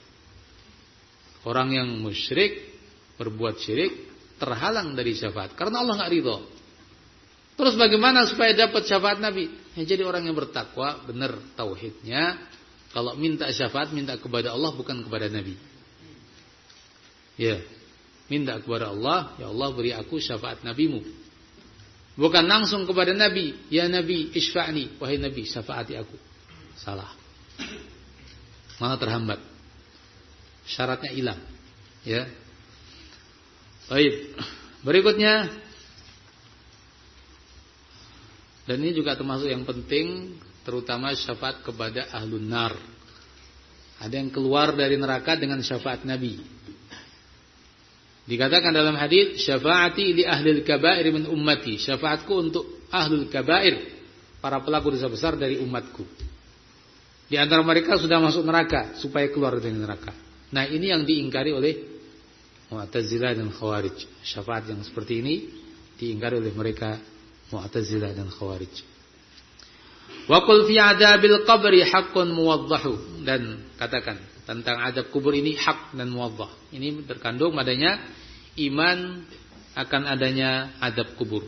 Orang yang musyrik berbuat syirik terhalang dari syafaat karena Allah enggak ridha. Terus bagaimana supaya dapat syafaat Nabi? Ya, jadi orang yang bertakwa, benar tauhidnya, kalau minta syafaat minta kepada Allah bukan kepada Nabi. Ya, minta kepada Allah, ya Allah beri aku syafaat Nabimu. Bukan langsung kepada Nabi, ya Nabi isfa'ni, wahai Nabi syafaati aku. Salah. Malah terhambat. Syaratnya hilang. Ya. Baik. Berikutnya, dan ini juga termasuk yang penting, terutama syafaat kepada ahlun nar. Ada yang keluar dari neraka dengan syafaat Nabi. Dikatakan dalam hadis, syafaati li ahlil kabair min ummati, syafaatku untuk ahlul kabair, para pelaku dosa besar dari umatku. Di antara mereka sudah masuk neraka supaya keluar dari neraka. Nah, ini yang diingkari oleh Mu'tazilah dan Khawarij. Syafaat yang seperti ini diingkari oleh mereka Mu'tazilah dan Khawarij. Wa qul fi adabil qabri haqqun muwaddahu, dan katakan tentang adab kubur ini hak dan muwaddah. Ini terkandung padanya iman akan adanya adab kubur.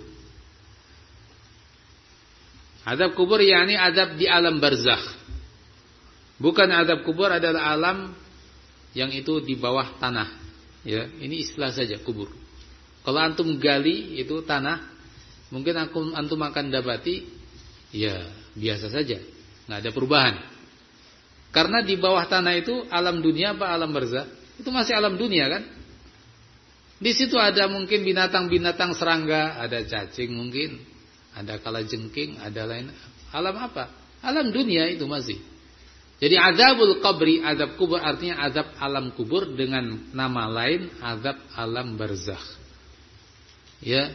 Adab kubur yakni adab di alam barzakh. Bukan adab kubur adalah alam yang itu di bawah tanah. Ya, ini istilah saja kubur. Kalau antum gali itu tanah, mungkin antum, antum akan dapati ya biasa saja, nggak ada perubahan. Karena di bawah tanah itu alam dunia apa alam barzakh? Itu masih alam dunia kan? Di situ ada mungkin binatang-binatang serangga, ada cacing mungkin, ada kalajengking, ada lain. Alam apa? Alam dunia itu masih. Jadi azabul qabri, azab kubur artinya azab alam kubur, dengan nama lain azab alam barzakh. Ya.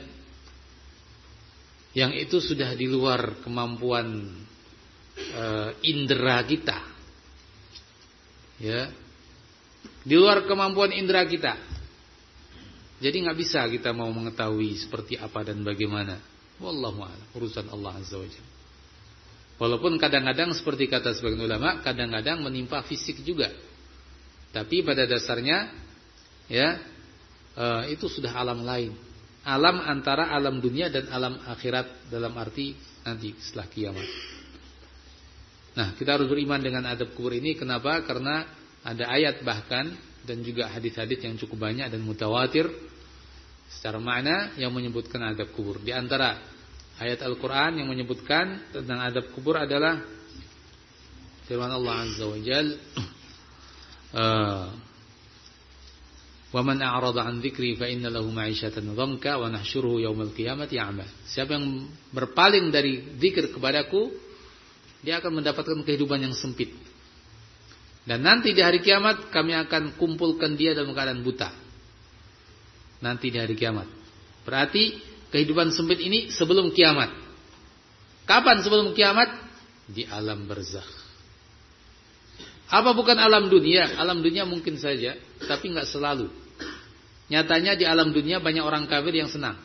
Yang itu sudah di luar kemampuan e, indera kita. Ya, di luar kemampuan indera kita. Jadi nggak bisa kita mau mengetahui seperti apa dan bagaimana. Wallahu a'lam, urusan Allah Azza wa Jalla. Walaupun kadang-kadang seperti kata sebagian ulama, kadang-kadang menimpa fisik juga. Tapi pada dasarnya, ya e, itu sudah alam lain. Alam antara alam dunia dan alam akhirat, dalam arti nanti setelah kiamat. Nah, kita harus beriman dengan adab kubur ini. Kenapa? Karena ada ayat bahkan dan juga hadis-hadis yang cukup banyak dan mutawatir secara makna yang menyebutkan adab kubur. Di antara ayat Al-Quran yang menyebutkan tentang adab kubur adalah firman Allah Azza wa Jalla, Wa man a'rada 'an dzikri fa inna lahu ma'isyatan dhanka wa nahsyuruhu yaumal qiyamati a'ma. Siapa yang berpaling dari zikir kepadaku, dia akan mendapatkan kehidupan yang sempit. Dan nanti di hari kiamat kami akan kumpulkan dia dalam keadaan buta. Nanti di hari kiamat. Berarti kehidupan sempit ini sebelum kiamat. Kapan sebelum kiamat? Di alam barzakh. Apa bukan alam dunia? Alam dunia mungkin saja, tapi enggak selalu. Nyatanya di alam dunia banyak orang kafir yang senang.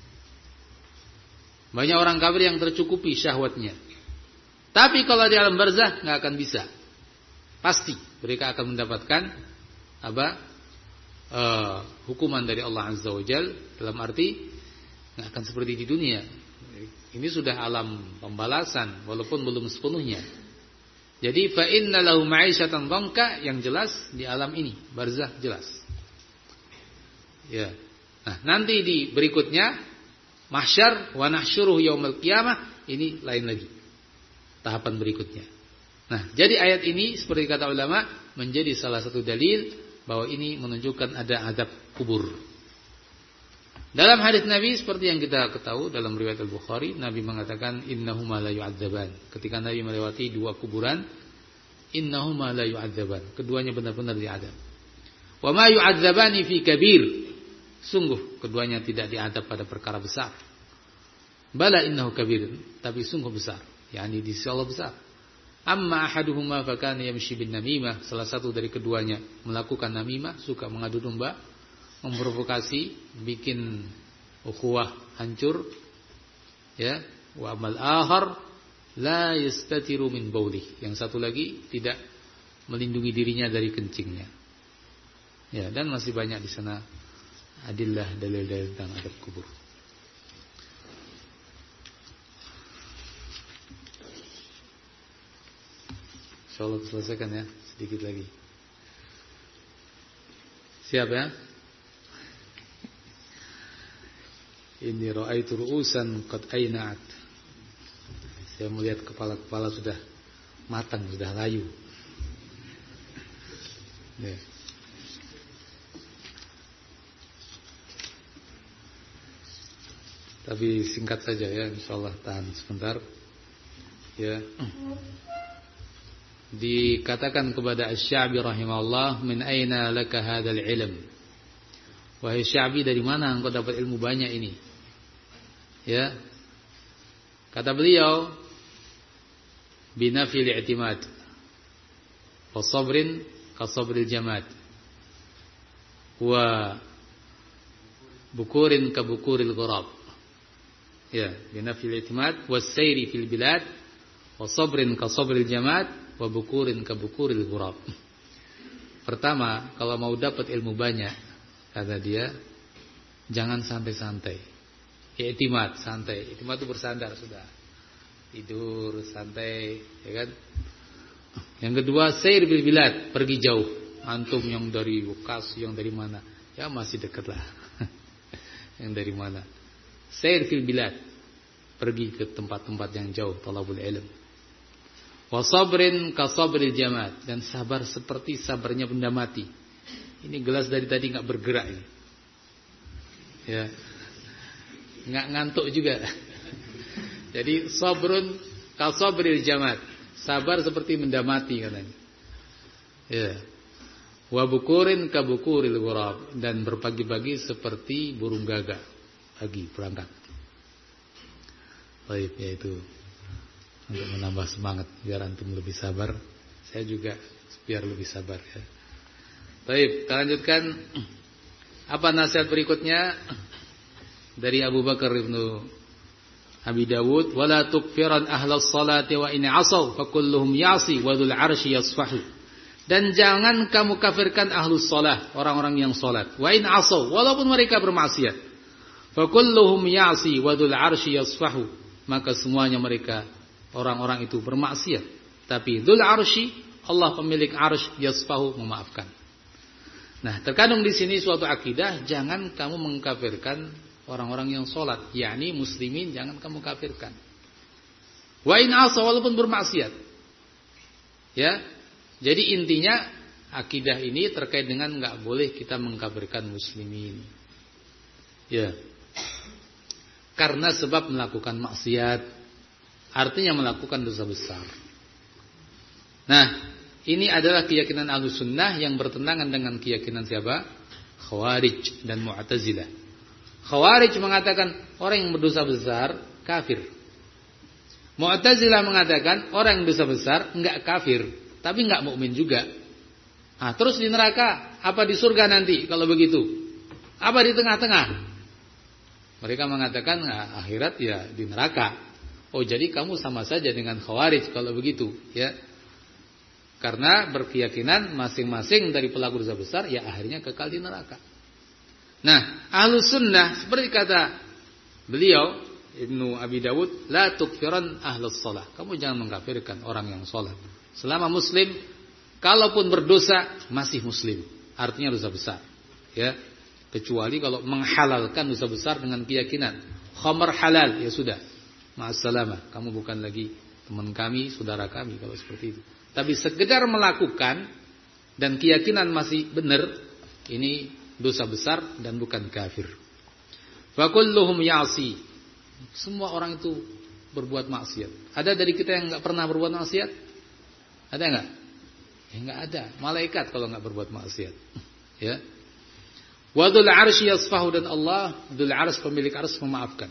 Banyak orang kafir yang tercukupi syahwatnya. Tapi kalau di alam barzakh enggak akan bisa. Pasti mereka akan mendapatkan apa? Uh, hukuman dari Allah Azza wa Jalla, dalam arti nggak akan seperti di dunia. Ini sudah alam pembalasan walaupun belum sepenuhnya. Jadi fa inna lahu ma'isyatan dhanka, yang jelas di alam ini barzakh jelas. Ya. Nah, nanti di berikutnya mahsyar wa nahsyuruhu yaumal qiyamah, ini lain lagi. Tahapan berikutnya. Nah, jadi ayat ini seperti kata ulama menjadi salah satu dalil bahwa ini menunjukkan ada azab kubur. Dalam hadis Nabi seperti yang kita ketahui dalam riwayat Al-Bukhari, Nabi mengatakan innahuma la yu'adzaban. Ketika Nabi melewati dua kuburan, innahuma la yu'adzaban. Keduanya benar-benar diadab. Wa ma yu'adzabani fi kabir. Sungguh keduanya tidak diadab pada perkara besar. Bala innahu kabir, tapi sungguh besar. yakni di sisi Allah besar. Amma ahaduhuma fakana yamshi bin namimah, salah satu dari keduanya melakukan namimah, suka mengadu domba, memprovokasi, bikin ukhuwah hancur. Ya, wa amal akhar la yastatiru min baulih. Yang satu lagi tidak melindungi dirinya dari kencingnya. Ya, dan masih banyak di sana adillah dalil-dalil tentang adab kubur. Insyaallah selesaikan ya, sedikit lagi. Siap ya? Inni ra'aitu ru'usan qad ayna'at. Saya melihat kepala-kepala sudah matang, sudah layu. Ya. Tapi singkat saja ya, insyaallah, tahan sebentar. Ya. Dikatakan kepada Asy-Sya'bi rahimahullah, min aina laka hadzal ilm? Wahai Sya'bi, dari mana engkau dapat ilmu banyak ini? Ya. Kata beliau, binafil i'timad wa sabrin ka sabril jamad wa bukurin ka bukuril ghurab. Ya, binafil i'timad was sayri fil bilad wa sabrin ka sabril jamad wa bukurin ka bukuril ghurab. Pertama, kalau mau dapat ilmu banyak, kata dia, jangan santai-santai. I'timad, santai. I'timad itu bersandar sudah. Tidur santai, ya kan? Yang kedua, sair bil bilad, pergi jauh. Antum yang dari Bekasi, yang dari mana? Ya masih dekat lah. Yang dari mana? Sair fil bilad, pergi ke tempat-tempat yang jauh, talabul ilm. Wa sabrin ka sabril jamad, dan sabar seperti sabarnya benda mati. Ini gelas dari tadi enggak bergerak ini. Ya. Enggak ngantuk juga. Jadi sabrun ka sabril jamad, sabar seperti benda mati katanya. Ya. Wa bukurin ka bukuril ghurab, dan berpagi-pagi seperti burung gagak pagi berangkat. Baik, yaitu untuk menambah semangat biar antum lebih sabar, saya juga biar lebih sabar ya. Baik, kita lanjutkan. Apa nasihat berikutnya dari Abu Bakar ibnu Abi Dawud, wala tukfiran ahlas salati wa in asaw fa kulluhum yasi wa dzul arsy yasfahu. Dan jangan kamu kafirkan ahlus shalah, orang-orang yang salat. Wa in asaw, walaupun mereka bermaksiat. Fa kulluhum yasi wa dzul arsy yasfahu. Maka semuanya mereka orang-orang itu bermaksiat, tapi dzul arsy, Allah pemilik arsy, yasfahu, memaafkan. Nah, terkandung di sini suatu akidah, jangan kamu mengkafirkan orang-orang yang sholat, yakni muslimin, jangan kamu kafirkan. Wa in asa, walaupun bermaksiat. Ya. Jadi intinya akidah ini terkait dengan enggak boleh kita mengkafirkan muslimin. Ya. Karena sebab melakukan maksiat, artinya melakukan dosa besar. Nah, ini adalah keyakinan Ahlussunnah yang bertentangan dengan keyakinan siapa? Khawarij dan Mu'tazilah. Khawarij mengatakan orang yang berdosa besar kafir. Mu'tazilah mengatakan orang yang dosa besar enggak kafir, tapi enggak mukmin juga. Ah, terus di neraka apa di surga nanti kalau begitu? Apa di tengah-tengah? Mereka mengatakan nah, akhirat ya di neraka. Oh, jadi kamu sama saja dengan Khawarij kalau begitu, ya. Karena berkeyakinan masing-masing dari pelaku dosa besar ya akhirnya kekal di neraka. Nah, Ahlussunnah seperti kata beliau Ibnu Abi Dawud, la tukfiran ahlus shalah. Kamu jangan mengkafirkan orang yang salat. Selama muslim, kalaupun berdosa masih muslim. Artinya dosa besar. Ya. Kecuali kalau menghalalkan dosa besar dengan keyakinan khamar halal, ya sudah. Ma'assalamah, kamu bukan lagi teman kami, saudara kami kalau seperti itu. Tapi sekedar melakukan dan keyakinan masih benar, ini dosa besar dan bukan kafir. Fa kulluhum ya'si. Semua orang itu berbuat maksiat. Ada dari kita yang enggak pernah berbuat maksiat? Ada enggak? Ya enggak ada. Malaikat kalau enggak berbuat maksiat. Ya. Wa dzul 'arsy yasfahu, dan Allah dzul 'arsy pemilik 'arsy memaafkan.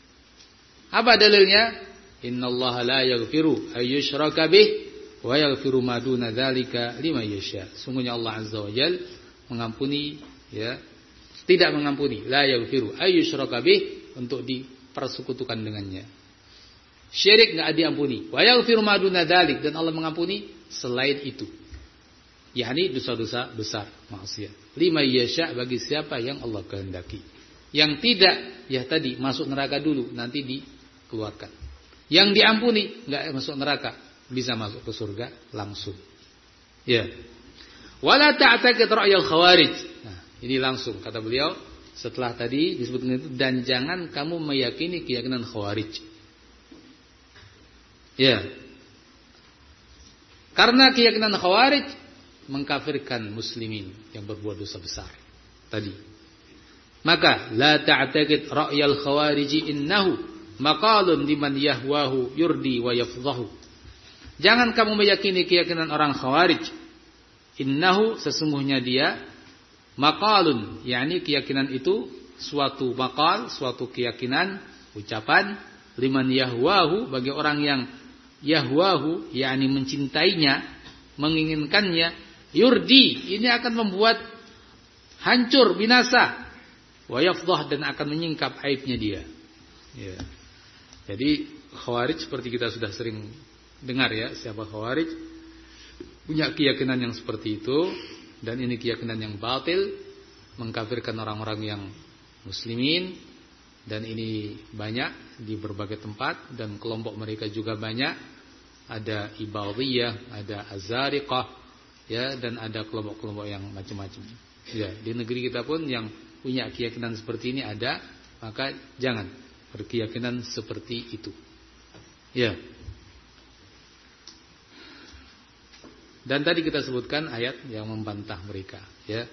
Apa dalilnya? Innallaha la yaghfiru ayyushraka bih wa yaghfiru ma duna dzalika liman yasha. Sungguhnya Allah Azza wa Jalla mengampuni, ya, tidak mengampuni, la yaghfiru ayyushraka bih, untuk dipersekutukan dengannya. Syirik enggak diampuni. Wa yaghfiru ma duna dzalik, dan Allah mengampuni selain itu. yakni dosa-dosa besar, maksiat. Liman yasha, bagi siapa yang Allah kehendaki. Yang tidak, ya tadi masuk neraka dulu, nanti dikeluarkan. Yang diampuni enggak masuk neraka, bisa masuk ke surga langsung. Ya. Wala ta'taqid ra'yal khawarij. Nah, ini langsung kata beliau setelah tadi disebutkan itu, dan jangan kamu meyakini keyakinan khawarij. Ya. Karena keyakinan khawarij mengkafirkan muslimin yang berbuat dosa besar tadi. Maka la ta'taqid ra'yal khawarij innahu maqalun liman yahwahu yurdi wa yafdhahu. Jangan kamu meyakini keyakinan orang khawarij. Innahu, sesungguhnya dia, maqalun, yakni keyakinan itu suatu maqal, suatu keyakinan, ucapan, liman yahwahu, bagi orang yang yahwahu, yakni mencintainya, menginginkannya, yurdi, ini akan membuat hancur, binasa, wa yafdhah, dan akan menyingkap aibnya dia. Ya. Jadi khawarij seperti kita sudah sering dengar ya, siapa khawarij? Punya keyakinan yang seperti itu, dan ini keyakinan yang batil, mengkafirkan orang-orang yang muslimin, dan ini banyak di berbagai tempat, dan kelompok mereka juga banyak. Ada Ibadiyah, ada Azariqah, ya, dan ada kelompok-kelompok yang macam-macam. Ya, di negeri kita pun yang punya keyakinan seperti ini ada, maka jangan berkeyakinan seperti itu. Ya. Dan tadi kita sebutkan ayat yang membantah mereka, ya.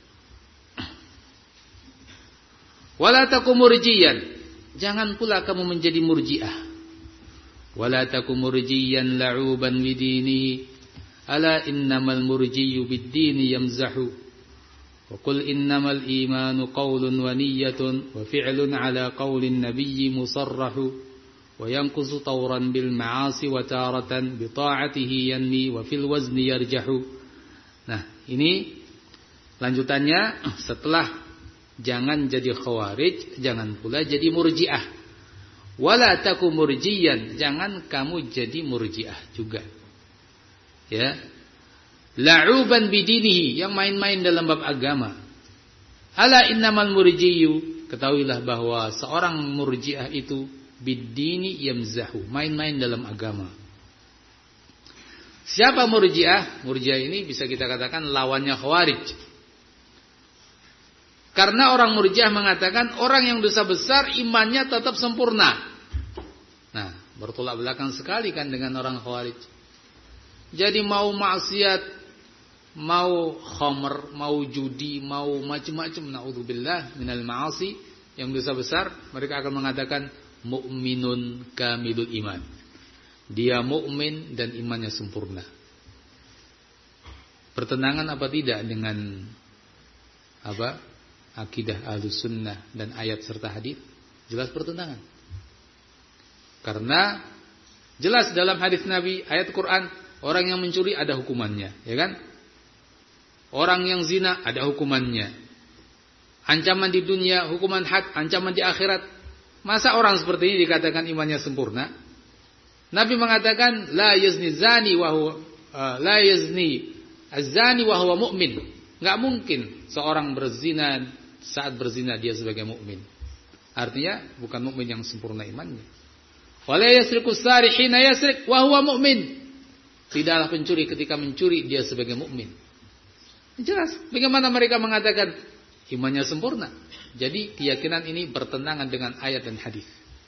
Wala takum murjiyan, jangan pula kamu menjadi murjiah. Wala takum murjiyan la'uban bidini, ala innamal murjiyu bid-dini yamzahu. Wa qul innamal imanu qawlun wa niyyatun wa fi'lun ala qawlin nabiyyi musarrahu. Wa yanqusu tawran bil ma'asi wa taratan bi ta'atihi yanmi wa fil wazni yarjahu. Nah, ini lanjutannya setelah jangan jadi khawarij, jangan pula jadi murjiah. Wala taku murjiyan, jangan kamu jadi murjiah juga. Ya. La'uban bidinihi, yang main-main dalam bab agama. Ala innamal murjiyu, ketahuilah bahwa seorang murjiah itu bidini yamzahu, main-main dalam agama. Siapa murjiah? Murjiah ini bisa kita katakan lawannya khawarij. Karena orang murjiah mengatakan orang yang dosa besar imannya tetap sempurna. Nah, bertolak belakang sekali kan dengan orang khawarij. Jadi mau maksiat mau khamr, mau judi, mau macam-macam, naudzubillah minal ma'asi, yang dosa besar, mereka akan mengatakan mu'minun kamilul iman. Dia mukmin dan imannya sempurna. Bertentangan apa tidak dengan apa? Akidah Ahlus Sunnah dan ayat serta hadis? Jelas bertentangan. Karena jelas dalam hadis Nabi, ayat Quran, orang yang mencuri ada hukumannya, ya kan? Orang yang zina ada hukumannya. Ancaman di dunia, hukuman had, ancaman di akhirat. Masa orang seperti ini dikatakan imannya sempurna? Nabi mengatakan la yazni zani wa huwa uh, la yazni az-zani wa huwa mu'min. Enggak mungkin seorang berzina saat berzina dia sebagai mukmin. Artinya bukan mukmin yang sempurna imannya. Wala yasriqu as-sari hina yasriq wa huwa mu'min. Tidaklah pencuri ketika mencuri dia sebagai mukmin. Jelas. Bagaimana mereka mengatakan imannya sempurna? Jadi keyakinan ini bertentangan dengan ayat dan hadis.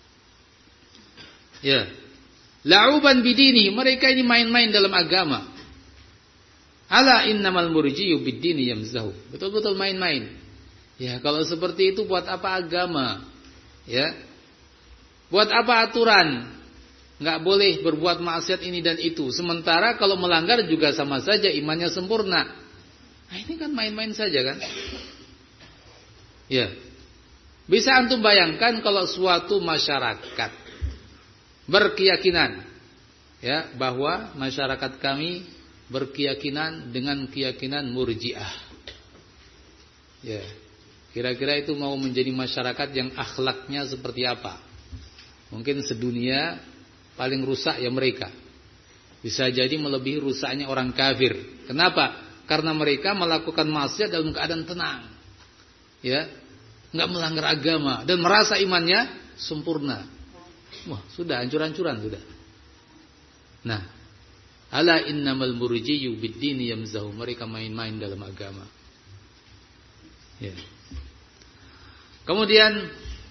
Ya. La'uban bidini, mereka ini main-main dalam agama. Ala innamal murji'u bid-dini yamzahu. Betul-betul main-main. Ya, kalau seperti itu buat apa agama? Ya. Buat apa aturan? Enggak boleh berbuat maksiat ini dan itu. Sementara kalau melanggar juga sama saja imannya sempurna. Nah, ini kan main-main saja kan? Ya. Bisa antum bayangkan kalau suatu masyarakat berkeyakinan ya bahwa masyarakat kami berkeyakinan dengan keyakinan Murji'ah. Ya. Kira-kira itu mau menjadi masyarakat yang akhlaknya seperti apa? Mungkin sedunia paling rusak ya mereka. Bisa jadi melebihi rusaknya orang kafir. Kenapa? Karena mereka melakukan maksiat dalam keadaan tenang. Ya, enggak melanggar agama dan merasa imannya sempurna. Wah, sudah hancur-hancuran sudah. Nah, ala innamal murji'u bid-dini yamzahu, mereka main-main dalam agama. Ya. Kemudian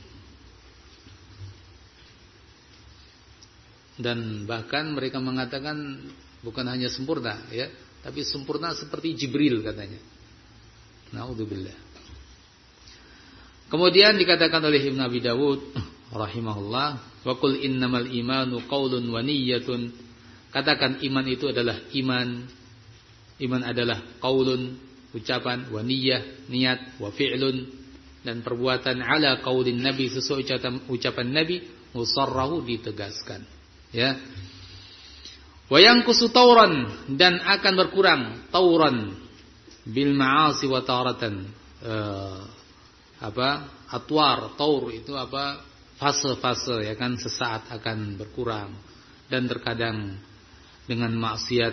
dan bahkan mereka mengatakan bukan hanya sempurna ya, tapi sempurna seperti Jibril katanya. Naudzubillah. Kemudian dikatakan oleh Ibnu Abi Dawud rahimahullah, wa qul innamal imanu qaulun wa niyyatun. Katakan iman itu adalah iman. Iman adalah qaulun, ucapan, wa niyyah, niat, wa fi'lun, dan perbuatan ala qaulin Nabi, sesuai ucapan, ucapan Nabi, musarrahu, ditegaskan. Ya. Wa yanqusu tauran, dan akan berkurang tauran bil ma'asi wa taratan. Uh, apa? Atwar, taur itu apa? Fase-fase ya kan, sesaat akan berkurang dan terkadang dengan maksiat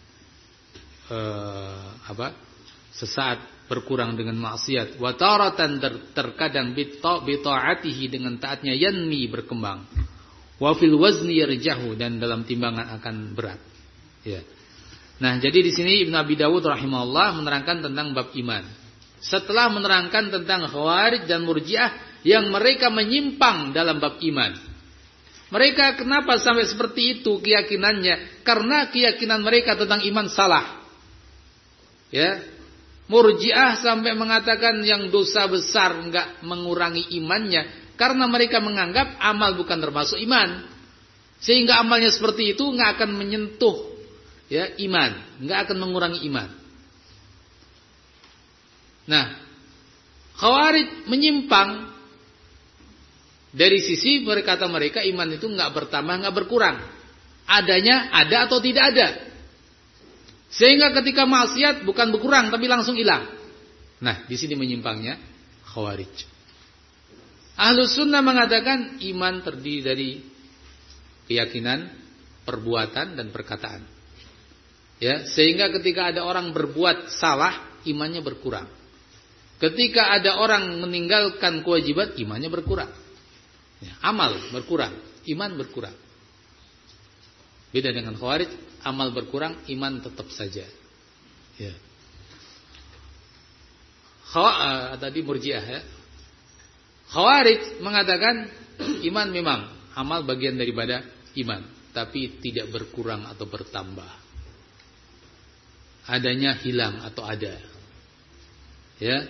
uh, apa? Sesaat berkurang dengan maksiat. Wa taratan, ter, terkadang bi ta'atihi, dengan taatnya yanmi, berkembang. Wa fil wazni yarjahu, dan dalam timbangan akan berat. Ya. Nah, jadi di sini Ibnu Abi Dawud rahimahullah menerangkan tentang bab iman. Setelah menerangkan tentang Khawarij dan Murji'ah yang mereka menyimpang dalam bab iman. Mereka kenapa sampai seperti itu keyakinannya? Karena keyakinan mereka tentang iman salah. Ya. Murji'ah sampai mengatakan yang dosa besar enggak mengurangi imannya. Karena mereka menganggap amal bukan termasuk iman. Sehingga amalnya seperti itu enggak akan menyentuh ya iman, enggak akan mengurangi iman. Nah, Khawarij menyimpang dari sisi berkata mereka iman itu enggak bertambah, enggak berkurang. Adanya ada atau tidak ada. Sehingga ketika maksiat bukan berkurang tapi langsung hilang. Nah, di sini menyimpangnya Khawarij. Ahlus Sunnah mengatakan iman terdiri dari keyakinan, perbuatan, dan perkataan. Ya, sehingga ketika ada orang berbuat salah, imannya berkurang. Ketika ada orang meninggalkan kewajiban, imannya berkurang. Ya, amal berkurang, iman berkurang. Beda dengan Khawarij, amal berkurang, iman tetap saja. Ya. Khawarij uh, tadi Murji'ah ya. Khawarij mengatakan iman memang amal bagian daripada iman, tapi tidak berkurang atau bertambah. adanya hilang atau ada. Ya.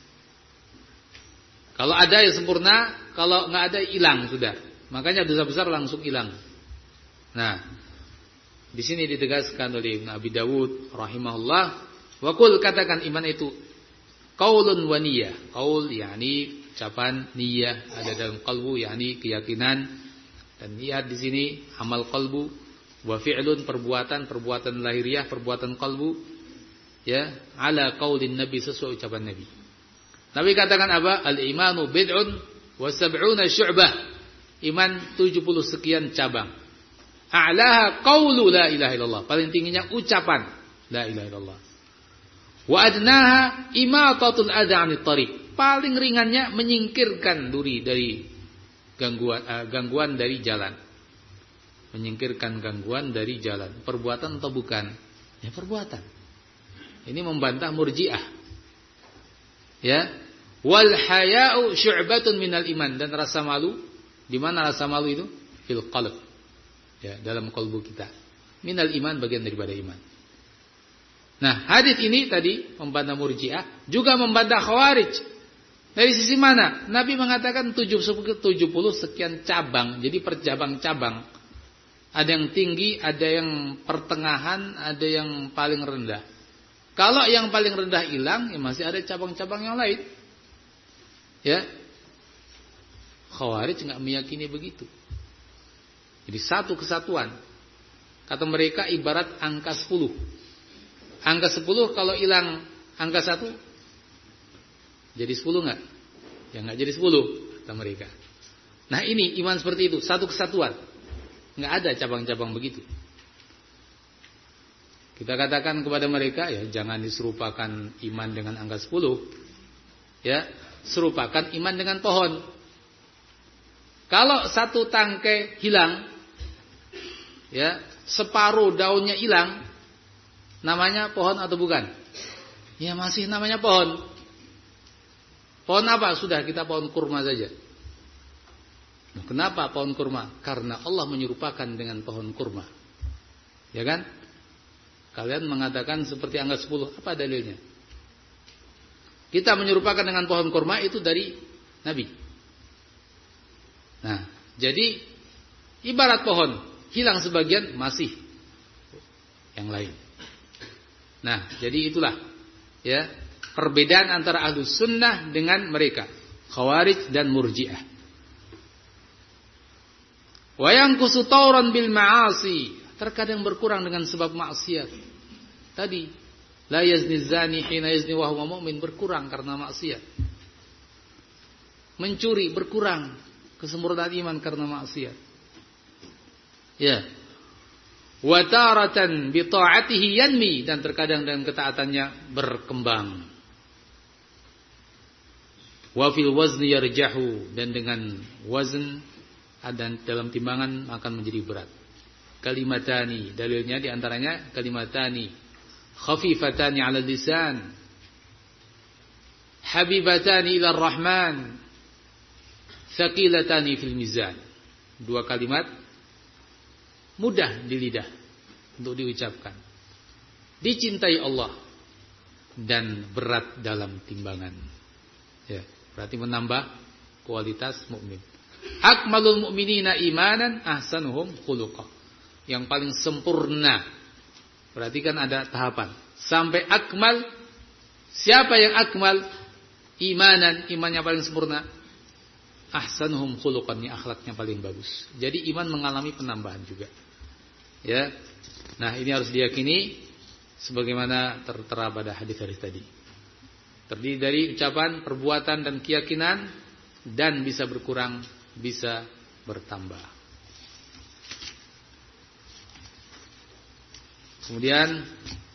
Kalau ada ya sempurna, kalau nggak ada hilang sudah. Makanya dosa besar langsung hilang. Nah, di sini ditegaskan oleh Ibnu Abi Dawud rahimahullah, wa qul, katakan iman itu qaulun wa niyyah. Qaul yakni ucapan, niyyah ada dalam qalbu yakni keyakinan, dan niyyah di sini amal qalbu, wa fi'lun perbuatan, perbuatan lahiriah, perbuatan qalbu, ya, ala qaulin Nabi, sesuai ucapan Nabi. Nabi katakan apa? Al-imanu bid'un wa sab'una syu'bah. Iman tujuh puluh sekian cabang. A'laha qaulu la ilaha illallah. Paling tingginya ucapan la ilaha illallah. Wa adnaha imatatul adza 'anit thariq. Paling ringannya menyingkirkan duri dari gangguan uh, gangguan dari jalan. Menyingkirkan gangguan dari jalan. Perbuatan atau bukan? Ya, perbuatan. Ini membantah Murji'ah. Ya. Wal haya'u syu'batun minal iman, dan rasa malu, di mana rasa malu itu? Fil qalb. Ya, dalam kalbu kita. Minal iman, bagian daripada iman. Nah, hadis ini tadi membantah Murji'ah, juga membantah Khawarij. Dari sisi mana? Nabi mengatakan tujuh puluh sekian cabang. Jadi percabang-cabang. Ada yang tinggi, ada yang pertengahan, ada yang paling rendah. Kalau yang paling rendah hilang, ya masih ada cabang-cabang yang lain. Ya. Khawarij enggak meyakini begitu. Jadi satu kesatuan. Kata mereka ibarat angka sepuluh. Angka sepuluh kalau hilang angka satu, jadi sepuluh enggak? Ya enggak jadi sepuluh, kata mereka. Nah, ini iman seperti itu, satu kesatuan. Enggak ada cabang-cabang begitu. Kita katakan kepada mereka, ya jangan diserupakan iman dengan angka sepuluh. Ya, serupakan iman dengan pohon. Kalau satu tangkai hilang, ya, separuh daunnya hilang, namanya pohon atau bukan? Ya masih namanya pohon. Pohon apa? Sudah, kita pohon kurma saja. Nah, kenapa pohon kurma? Karena Allah menyerupakan dengan pohon kurma. Ya kan? Kalian mengatakan seperti angka sepuluh, apa dalilnya? Kita menyerupakan dengan pohon kurma itu dari Nabi. Nah, jadi ibarat pohon, hilang sebagian, masih yang lain. Nah, jadi itulah ya perbedaan antara Ahlus Sunnah dengan mereka, Khawarij dan Murji'ah. Wa yanqusu tawran bil ma'asi, terkadang berkurang dengan sebab maksiat. Tadi la yazni zani hina yazni wa huwa mu'min, berkurang karena maksiat. Mencuri berkurang kesempurnaan iman karena maksiat. Ya. Wa taratan bi ta'atihi yanmi, dan terkadang dengan ketaatannya berkembang. Wa fil wazni yarjahu, dan dengan wazn dan dalam timbangan akan menjadi berat. Kalimatani, dalilnya diantaranya kalimatani khafifatani 'ala lisan, habibatani ila rahman, thaqilatani fil mizan. Dua kalimat mudah di lidah untuk diucapkan, dicintai Allah dan berat dalam timbangan. Ya, berarti menambah kualitas mukmin. Akmalul mu'minina imanan ahsanuhum khuluqa. Yang paling sempurna. Berarti kan ada tahapan. Sampai akmal. Siapa yang akmal? Imanan, imannya paling sempurna. Ahsanuhum khuluqan, akhlaknya paling bagus. Jadi iman mengalami penambahan juga. Ya. Nah, ini harus diyakini sebagaimana tertera pada hadis-hadis tadi. Terdiri dari ucapan, perbuatan dan keyakinan, dan bisa berkurang, bisa bertambah. Kemudian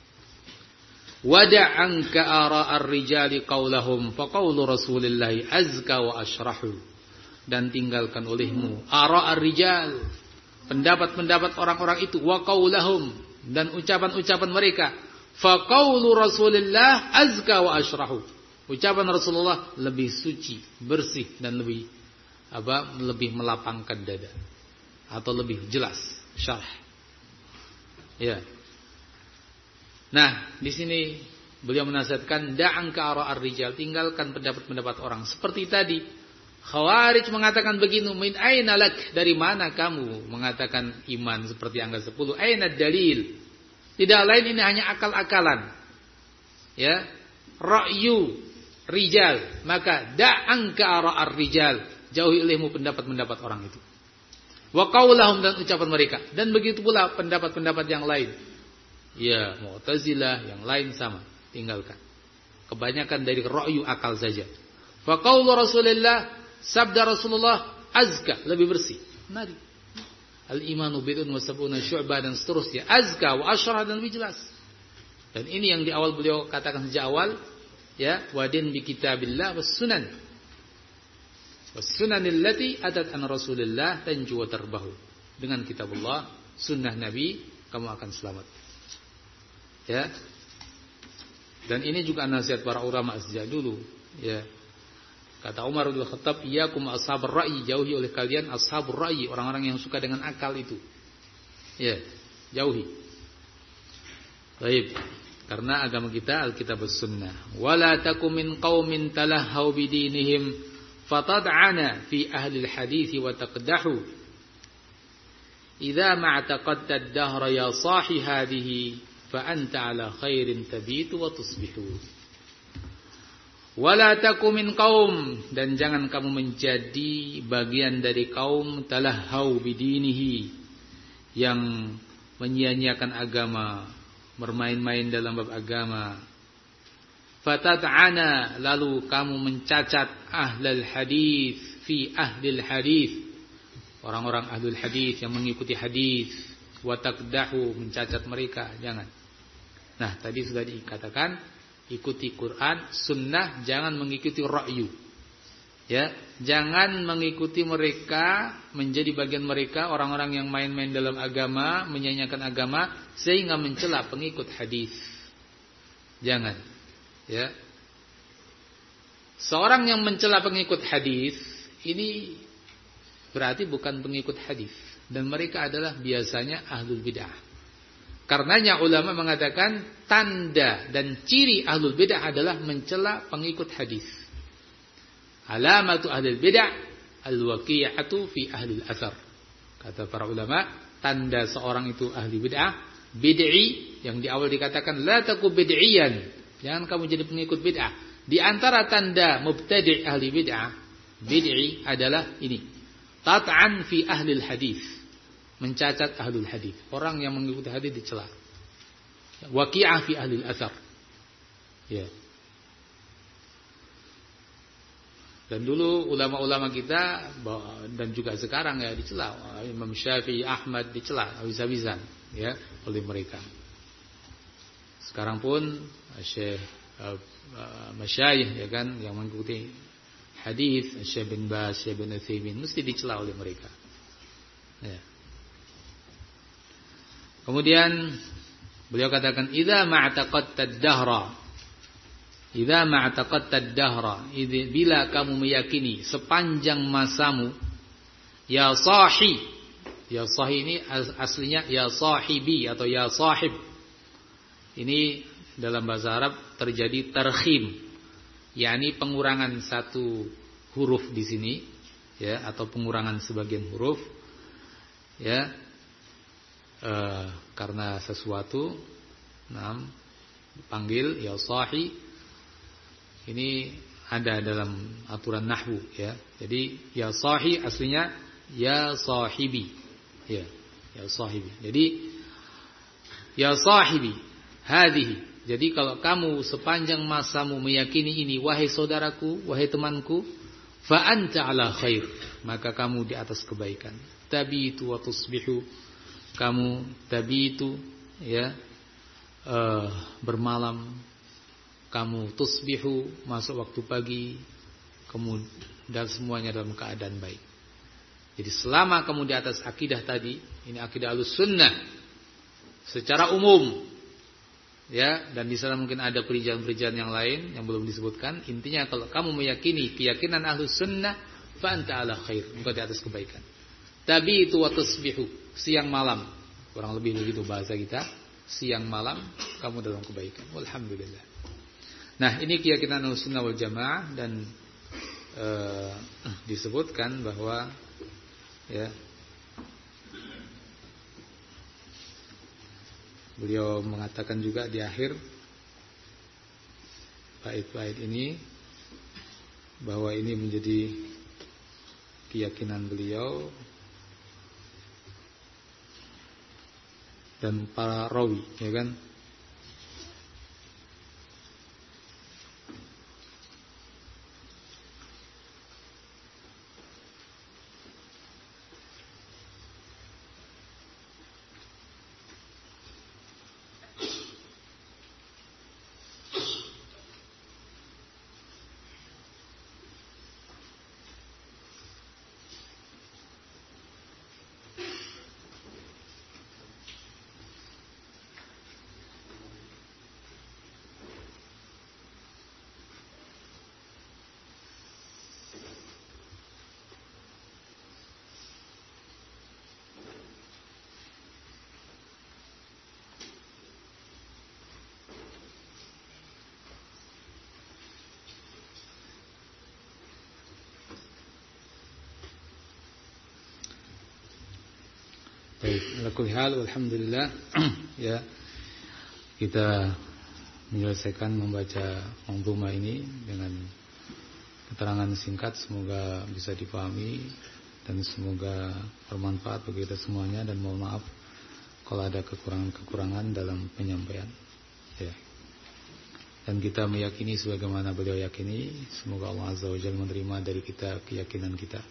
wada'anka ara'ar rijali qaulahum fa qaulu Rasulillahi azka wa ashrahu, dan tinggalkan olehmu ara'ar rijal, pendapat-pendapat orang-orang itu, wa qaulahum, dan ucapan-ucapan mereka, fa qaulu Rasulillah azka wa ashrahu, ucapan Rasulullah lebih suci, bersih, dan lebih apa lebih melapangkan dada atau lebih jelas syarah. Ya. Nah, di sini beliau menasihatkan da'an ka ara ar-rijal, tinggalkan pendapat-pendapat orang. Seperti tadi, Khawarij mengatakan begini, min aina lak, dari mana kamu mengatakan iman seperti angka sepuluh? Aina dalil? Tidak lain, ini hanya akal-akalan. Ya, ra'yu rijal, maka da'an ka ara ar-rijal, jauhi olehmu pendapat-pendapat orang itu. Wa qaulahum, dan ucapan mereka. Dan begitu pula pendapat-pendapat yang lain. Ya, Mu'tazilah, yang lain sama, tinggalkan. Kebanyakan dari ra'yu akal saja. Fa qaulu Rasulillah, sabda Rasulullah azka, lebih bersih. Mari. Al-imanu bid'un wa sab'una syu'bah, dan seterusnya. Azka wa asyrah, dan lebih jelas. Dan ini yang di awal beliau katakan sejak awal, ya, wadin bi kitabillah was sunan. Was sunanil lati atat an Rasulillah tanju wa tarbahu. Dengan kitabullah, sunnah Nabi, kamu akan selamat. Ya. Dan ini juga nasihat para ulama sejak dulu, ya. Kata Umar bin Khattab, "Iyyakum ashabur ra'yi, jauhi oleh kalian ashabur ra'yi, orang-orang yang suka dengan akal itu." Ya, jauhi. Baik. Karena agama kita Alkitab was sunnah. Wala takum min qaumin talahhau bidinihim fatad'ana fi ahli al-hadits wa taqdahu. Idza ma'taqadta ad-dahra ya sahi hadhihi fa anta ala khairin tabitu wa tusbihu. Wala takum min qaum, dan jangan kamu menjadi bagian dari kaum talahhau bidinihi, yang menyia-nyiakan agama, bermain-main dalam bab agama. Fatat'ana, lalu kamu mencacat ahlul hadis fi ahlil hadis, orang-orang ahlul hadis yang mengikuti hadis. Wa taqdahu, mencacat mereka, jangan. Nah, tadi sudah dikatakan ikuti Quran, sunnah, jangan mengikuti ra'yu. Ya, jangan mengikuti mereka, menjadi bagian mereka orang-orang yang main-main dalam agama, menyanyiakan agama sehingga mencela pengikut hadis. Jangan. Ya. Seorang yang mencela pengikut hadis ini berarti bukan pengikut hadis, dan mereka adalah biasanya ahlul bid'ah. Karenanya ulama mengatakan tanda dan ciri ahlul bid'ah adalah mencela pengikut hadis. Alamatu ahlul bid'ah al-waqi'atu fi ahlil athar. Kata para ulama, tanda seorang itu ahli bid'ah, bid'i, yang di awal dikatakan la taku bid'iyan, jangan kamu jadi pengikut bid'ah. Di antara tanda mubtadi' ahli bid'ah, bid'i adalah ini, tat'an fi ahlil hadis, mencacat ahlul hadis. Orang yang mengikuti hadis dicela. Waqi'ah fi ahlil athar. Ya. Dan dulu ulama-ulama kita dan juga sekarang ya dicela. Imam Syafi'i, Ahmad dicela habis-habisan ya oleh mereka. Sekarang pun Syekh uh, uh, masyayikh ya kan yang mengikuti hadis, Syekh bin Baz, Syekh bin Utsaimin mesti dicela oleh mereka. Ya. Kemudian beliau katakan idza ma'taqadta ad-dahra, idza ma'taqadta ad-dahra, bila kamu meyakini sepanjang masamu, ya sahi, ya sahi ini aslinya ya sahibi atau ya sahib. Ini dalam bahasa Arab terjadi tarkhim, yakni pengurangan satu huruf di sini ya, atau pengurangan sebagian huruf ya. Uh, karena sesuatu nam panggil ya sahi, ini ada dalam aturan nahwu ya. Jadi ya sahi aslinya ya sahibi ya, ya sahibi. Jadi ya sahibi hadhihi. Jadi kalau kamu sepanjang masamu meyakini ini, wahai saudaraku, wahai temanku, fa anta ala khair, maka kamu di atas kebaikan. Tabitu wa tusbihu, kamu tabitu ya, uh, bermalam, kamu tusbihu, masuk waktu pagi, kamu, dan semuanya dalam keadaan baik. Jadi selama kamu di atas akidah tadi, ini akidah Ahlus Sunnah secara umum ya, dan di sana mungkin ada perincian-perincian yang lain yang belum disebutkan. Intinya kalau kamu meyakini keyakinan Ahlus Sunnah, fa anta ala khair, engkau di atas kebaikan. Tabitu wa tusbihu, siang malam, kurang lebih begitu bahasa kita. siang malam kamu dalam kebaikan. Alhamdulillah. Nah, ini keyakinan Ahlussunnah wal Jamaah dan uh, disebutkan bahwa ya beliau mengatakan juga di akhir bait-bait ini bahwa ini menjadi keyakinan beliau dan para rawi, ya kan? Baik, ala kulli hal alhamdulillah ya kita menyelesaikan membaca manzumah ini dengan keterangan singkat, semoga bisa dipahami dan semoga bermanfaat bagi kita semuanya, dan mohon maaf kalau ada kekurangan-kekurangan dalam penyampaian ya. Dan kita meyakini sebagaimana beliau yakini, semoga Allah Azza wa Jalla menerima dari kita keyakinan kita.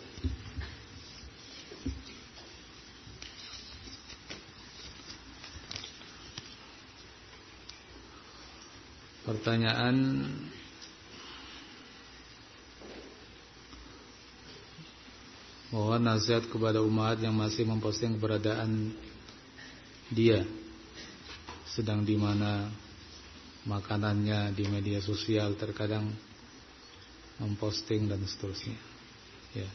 Pertanyaan mohon nasihat kepada umat yang masih memposting keberadaan dia sedang di mana makanannya di media sosial, terkadang memposting dan seterusnya. Ya,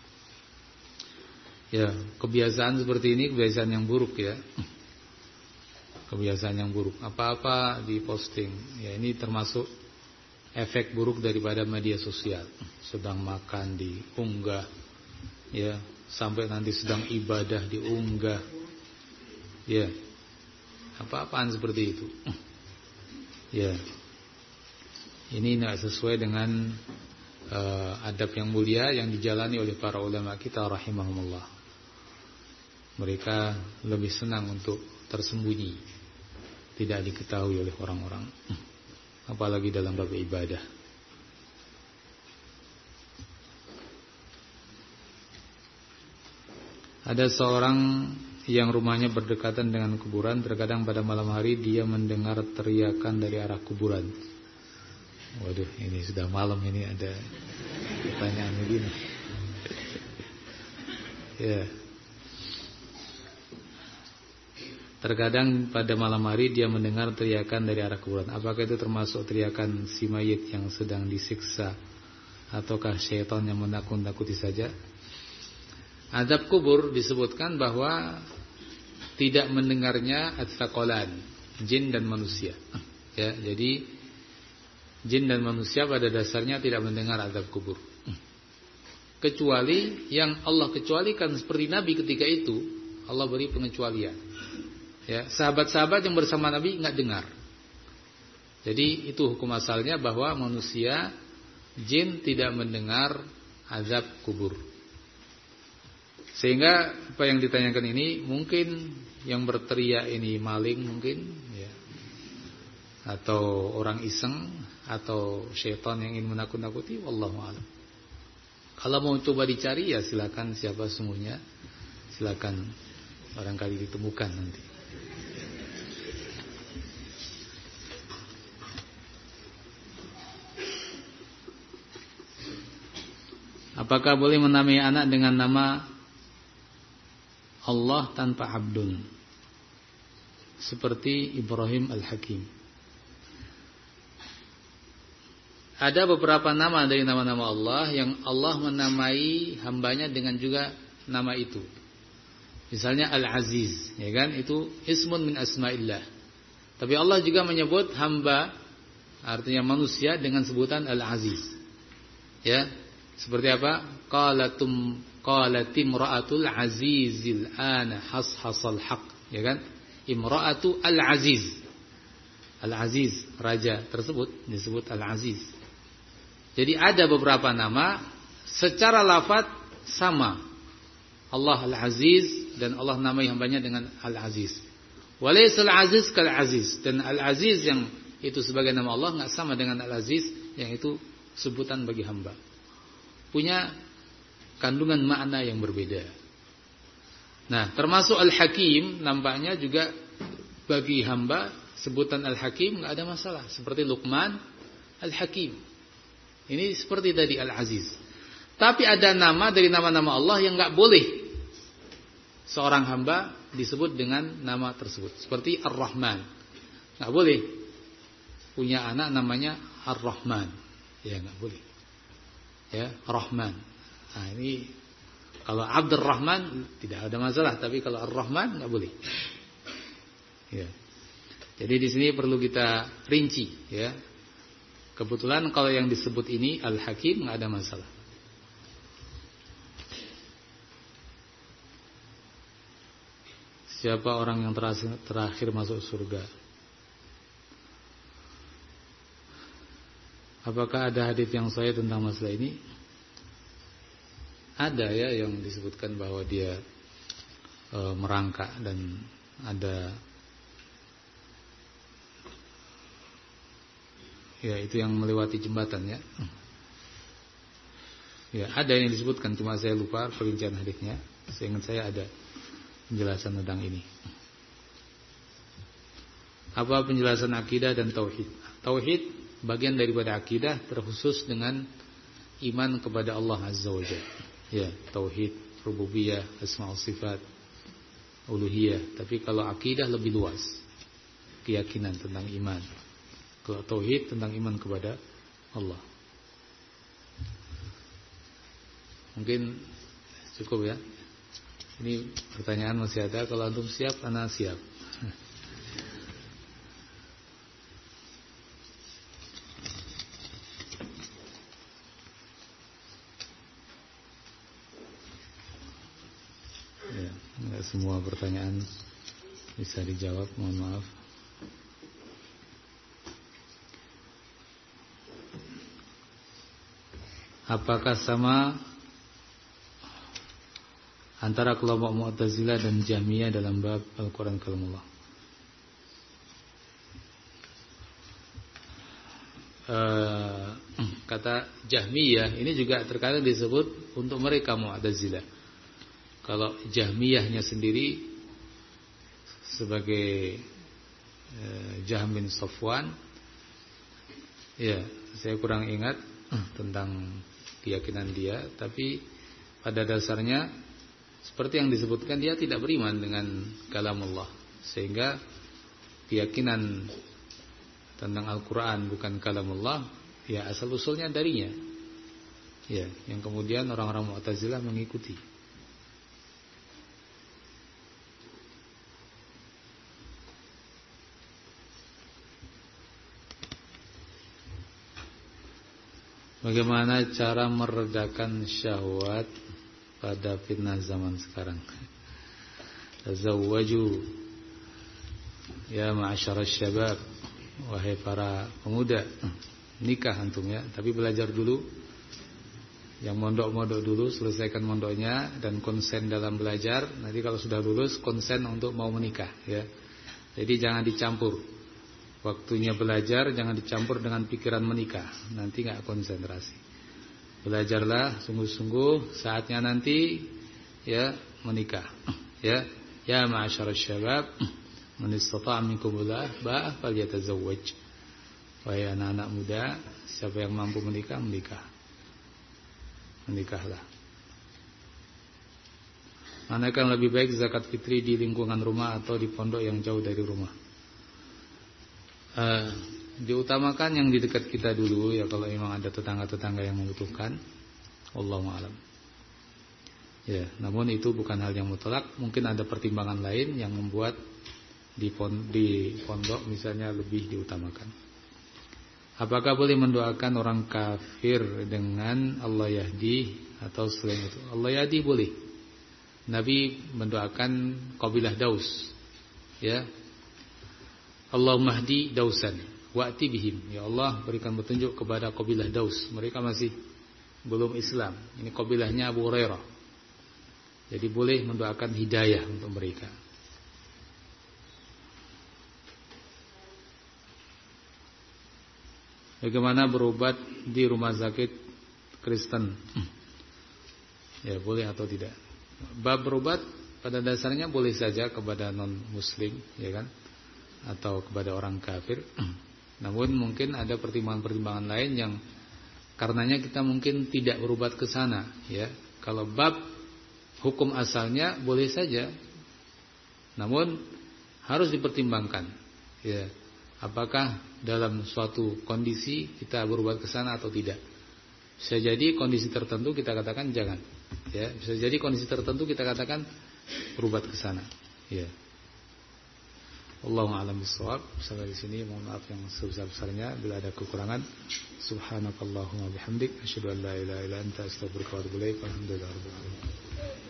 ya kebiasaan seperti ini kebiasaan yang buruk ya. Kebiasaan yang buruk, apa-apa diposting. Ya, ini termasuk efek buruk daripada media sosial. Sedang makan diunggah, ya, sampai nanti sedang ibadah diunggah. Ya. Apa-apaan seperti itu. Ya. Ini tidak sesuai dengan uh, adab yang mulia yang dijalani oleh para ulama kita rahimahumullah. Mereka lebih senang untuk tersembunyi, tidak diketahui oleh orang-orang, apalagi dalam bab ibadah. Ada seorang yang rumahnya berdekatan dengan kuburan, terkadang pada malam hari dia mendengar teriakan dari arah kuburan. Waduh, ini sudah malam, ini ada pertanyaan begini. Ya. Terkadang pada malam hari dia mendengar teriakan dari arah kuburan. Apakah itu termasuk teriakan si mayit yang sedang disiksa, ataukah syaitan yang menakut-nakuti saja? Azab kubur disebutkan bahwa tidak mendengarnya ats-tsaqalan, jin dan manusia. Ya, jadi jin dan manusia pada dasarnya tidak mendengar azab kubur. Kecuali yang Allah kecualikan seperti Nabi ketika itu, Allah beri pengecualian. Ya, sahabat-sahabat yang bersama Nabi enggak dengar. Jadi itu hukum asalnya bahwa manusia, jin tidak mendengar azab kubur. Sehingga apa yang ditanyakan ini mungkin yang berteriak ini maling mungkin ya. Atau orang iseng atau syaitan yang ingin menakut-nakuti, wallahu a'lam. Kalau mau coba dicari ya silakan, siapa sungguhnya, silakan, barangkali ditemukan nanti. Apakah boleh menamai anak dengan nama Allah tanpa abdun, seperti Ibrahim Al-Hakim? Ada beberapa nama dari nama-nama Allah yang Allah menamai hambanya dengan juga nama itu. Misalnya Al-Aziz, ya kan? Itu ismun min asma'illah. Tapi Allah juga menyebut hamba, artinya manusia, dengan sebutan Al-Aziz. Ya. Seperti apa? Qalatum qalatim ra'atul azizil ana hashasal haq, ya kan? Imra'atu Al-Aziz. Al-Aziz, raja tersebut disebut Al-Aziz. Jadi ada beberapa nama secara lafaz sama. Allah Al-Aziz, dan Allah namai hambanya dengan Al-Aziz. Walaysal aziz kal aziz, dan Al-Aziz yang itu sebagai nama Allah enggak sama dengan Al-Aziz yang itu sebutan bagi hamba. Punya kandungan makna yang berbeda. Nah, termasuk Al-Hakim nampaknya juga bagi hamba sebutan Al-Hakim enggak ada masalah, seperti Luqman Al-Hakim. Ini seperti tadi Al-Aziz. Tapi ada nama dari nama-nama Allah yang enggak boleh seorang hamba disebut dengan nama tersebut. Seperti Ar-Rahman. Enggak boleh punya anak namanya Ar-Rahman. Ya, enggak boleh. Ya, Rahman. Nah, ini kalau Abdur Rahman tidak ada masalah, tapi kalau Ar-Rahman enggak boleh. Ya. Jadi di sini perlu kita rinci, ya. Kebetulan kalau yang disebut ini Al-Hakim enggak ada masalah. Siapa orang yang terakhir, terakhir masuk surga? Apakah ada hadis yang sahih tentang masalah ini? Ada ya yang disebutkan bahwa dia e, merangkak dan ada ya itu yang melewati jembatan ya. Ya ada yang disebutkan, cuma saya lupa perincian hadisnya. Seingat saya ada penjelasan tentang ini. Apa penjelasan akidah dan tauhid? Tauhid bagian daripada akidah, terkhusus dengan iman kepada Allah Azza wa Jalla. Ya, tauhid rububiyah, asma wa sifat, uluhiyah. Tapi kalau akidah lebih luas, keyakinan tentang iman. Kalau tauhid tentang iman kepada Allah. Mungkin cukup ya. Ini pertanyaan masih ada. Kalau antum siap, ana siap. Ya, enggak semua pertanyaan bisa dijawab, mohon maaf. Apakah sama antara kelompok Mu'tazilah dan Jahmiyah dalam bab Al-Quran Kalamullah? Uh, kata Jahmiyah ini juga terkadang disebut untuk mereka Mu'tazilah. Kalau Jahmiyahnya sendiri sebagai uh, Jahm bin Safwan, ya saya kurang ingat tentang keyakinan dia, tapi pada dasarnya seperti yang disebutkan, dia tidak beriman dengan kalamullah, sehingga keyakinan tentang Al-Quran bukan kalamullah ya asal usulnya darinya, ya yang kemudian orang-orang Mu'tazilah mengikuti. Bagaimana cara meredakan syahwat pada fitnah zaman sekarang? Tazawwaju ya ma'asyara syabab, wahai para pemuda, nikah antum ya, tapi belajar dulu. Yang mondok-mondok dulu, selesaikan mondoknya dan konsen dalam belajar. Nanti kalau sudah lulus, konsen untuk mau menikah ya. Jadi jangan dicampur. Waktunya belajar jangan dicampur dengan pikiran menikah, nanti enggak konsentrasi. Belajarlah sungguh-sungguh, saatnya nanti ya menikah. Ya, ya ma'asyara syabab, man istata'a minkumul ba'ah falyatazawwaj. Wahai anak-anak muda, siapa yang mampu menikah, menikah. Menikahlah. Manakah yang lebih baik zakat fitri di lingkungan rumah atau di pondok yang jauh dari rumah? Uh, diutamakan yang di dekat kita dulu ya, kalau memang ada tetangga-tetangga yang membutuhkan. Wallahu a'lam. Ya, namun itu bukan hal yang mutlak. Mungkin ada pertimbangan lain yang membuat di pondok misalnya lebih diutamakan. Apakah boleh mendoakan orang kafir dengan Allah yahdi atau selain itu? Allah yahdi boleh. Nabi mendoakan kabilah Daus, ya. Allahumma hdi Dausan wa'ti bihim. Ya Allah, berikan petunjuk kepada kabilah Daus. Mereka masih belum Islam. Ini kabilahnya Abu Hurairah. Jadi boleh mendoakan hidayah untuk mereka. Bagaimana berobat di rumah sakit Kristen? Ya, boleh atau tidak? Bab berobat pada dasarnya boleh saja kepada non muslim, ya kan? Atau kepada orang kafir. Namun mungkin ada pertimbangan-pertimbangan lain yang karenanya kita mungkin tidak berobat ke sana, ya. Kalau bab hukum asalnya boleh saja, namun harus dipertimbangkan, ya, apakah dalam suatu kondisi kita berobat ke sana atau tidak. Bisa jadi kondisi tertentu kita katakan jangan, ya. Bisa jadi kondisi tertentu kita katakan berobat ke sana, ya. Wallahu a'lam bishawab. Sampai di sini mohon maaf yang sebesar-besarnya bila ada kekurangan. Subhanakallahumma bihamdik asyhadu an la ilaha illa anta astaghfiruka wa atubu ilaik. Alhamdulillahirabbil alamin.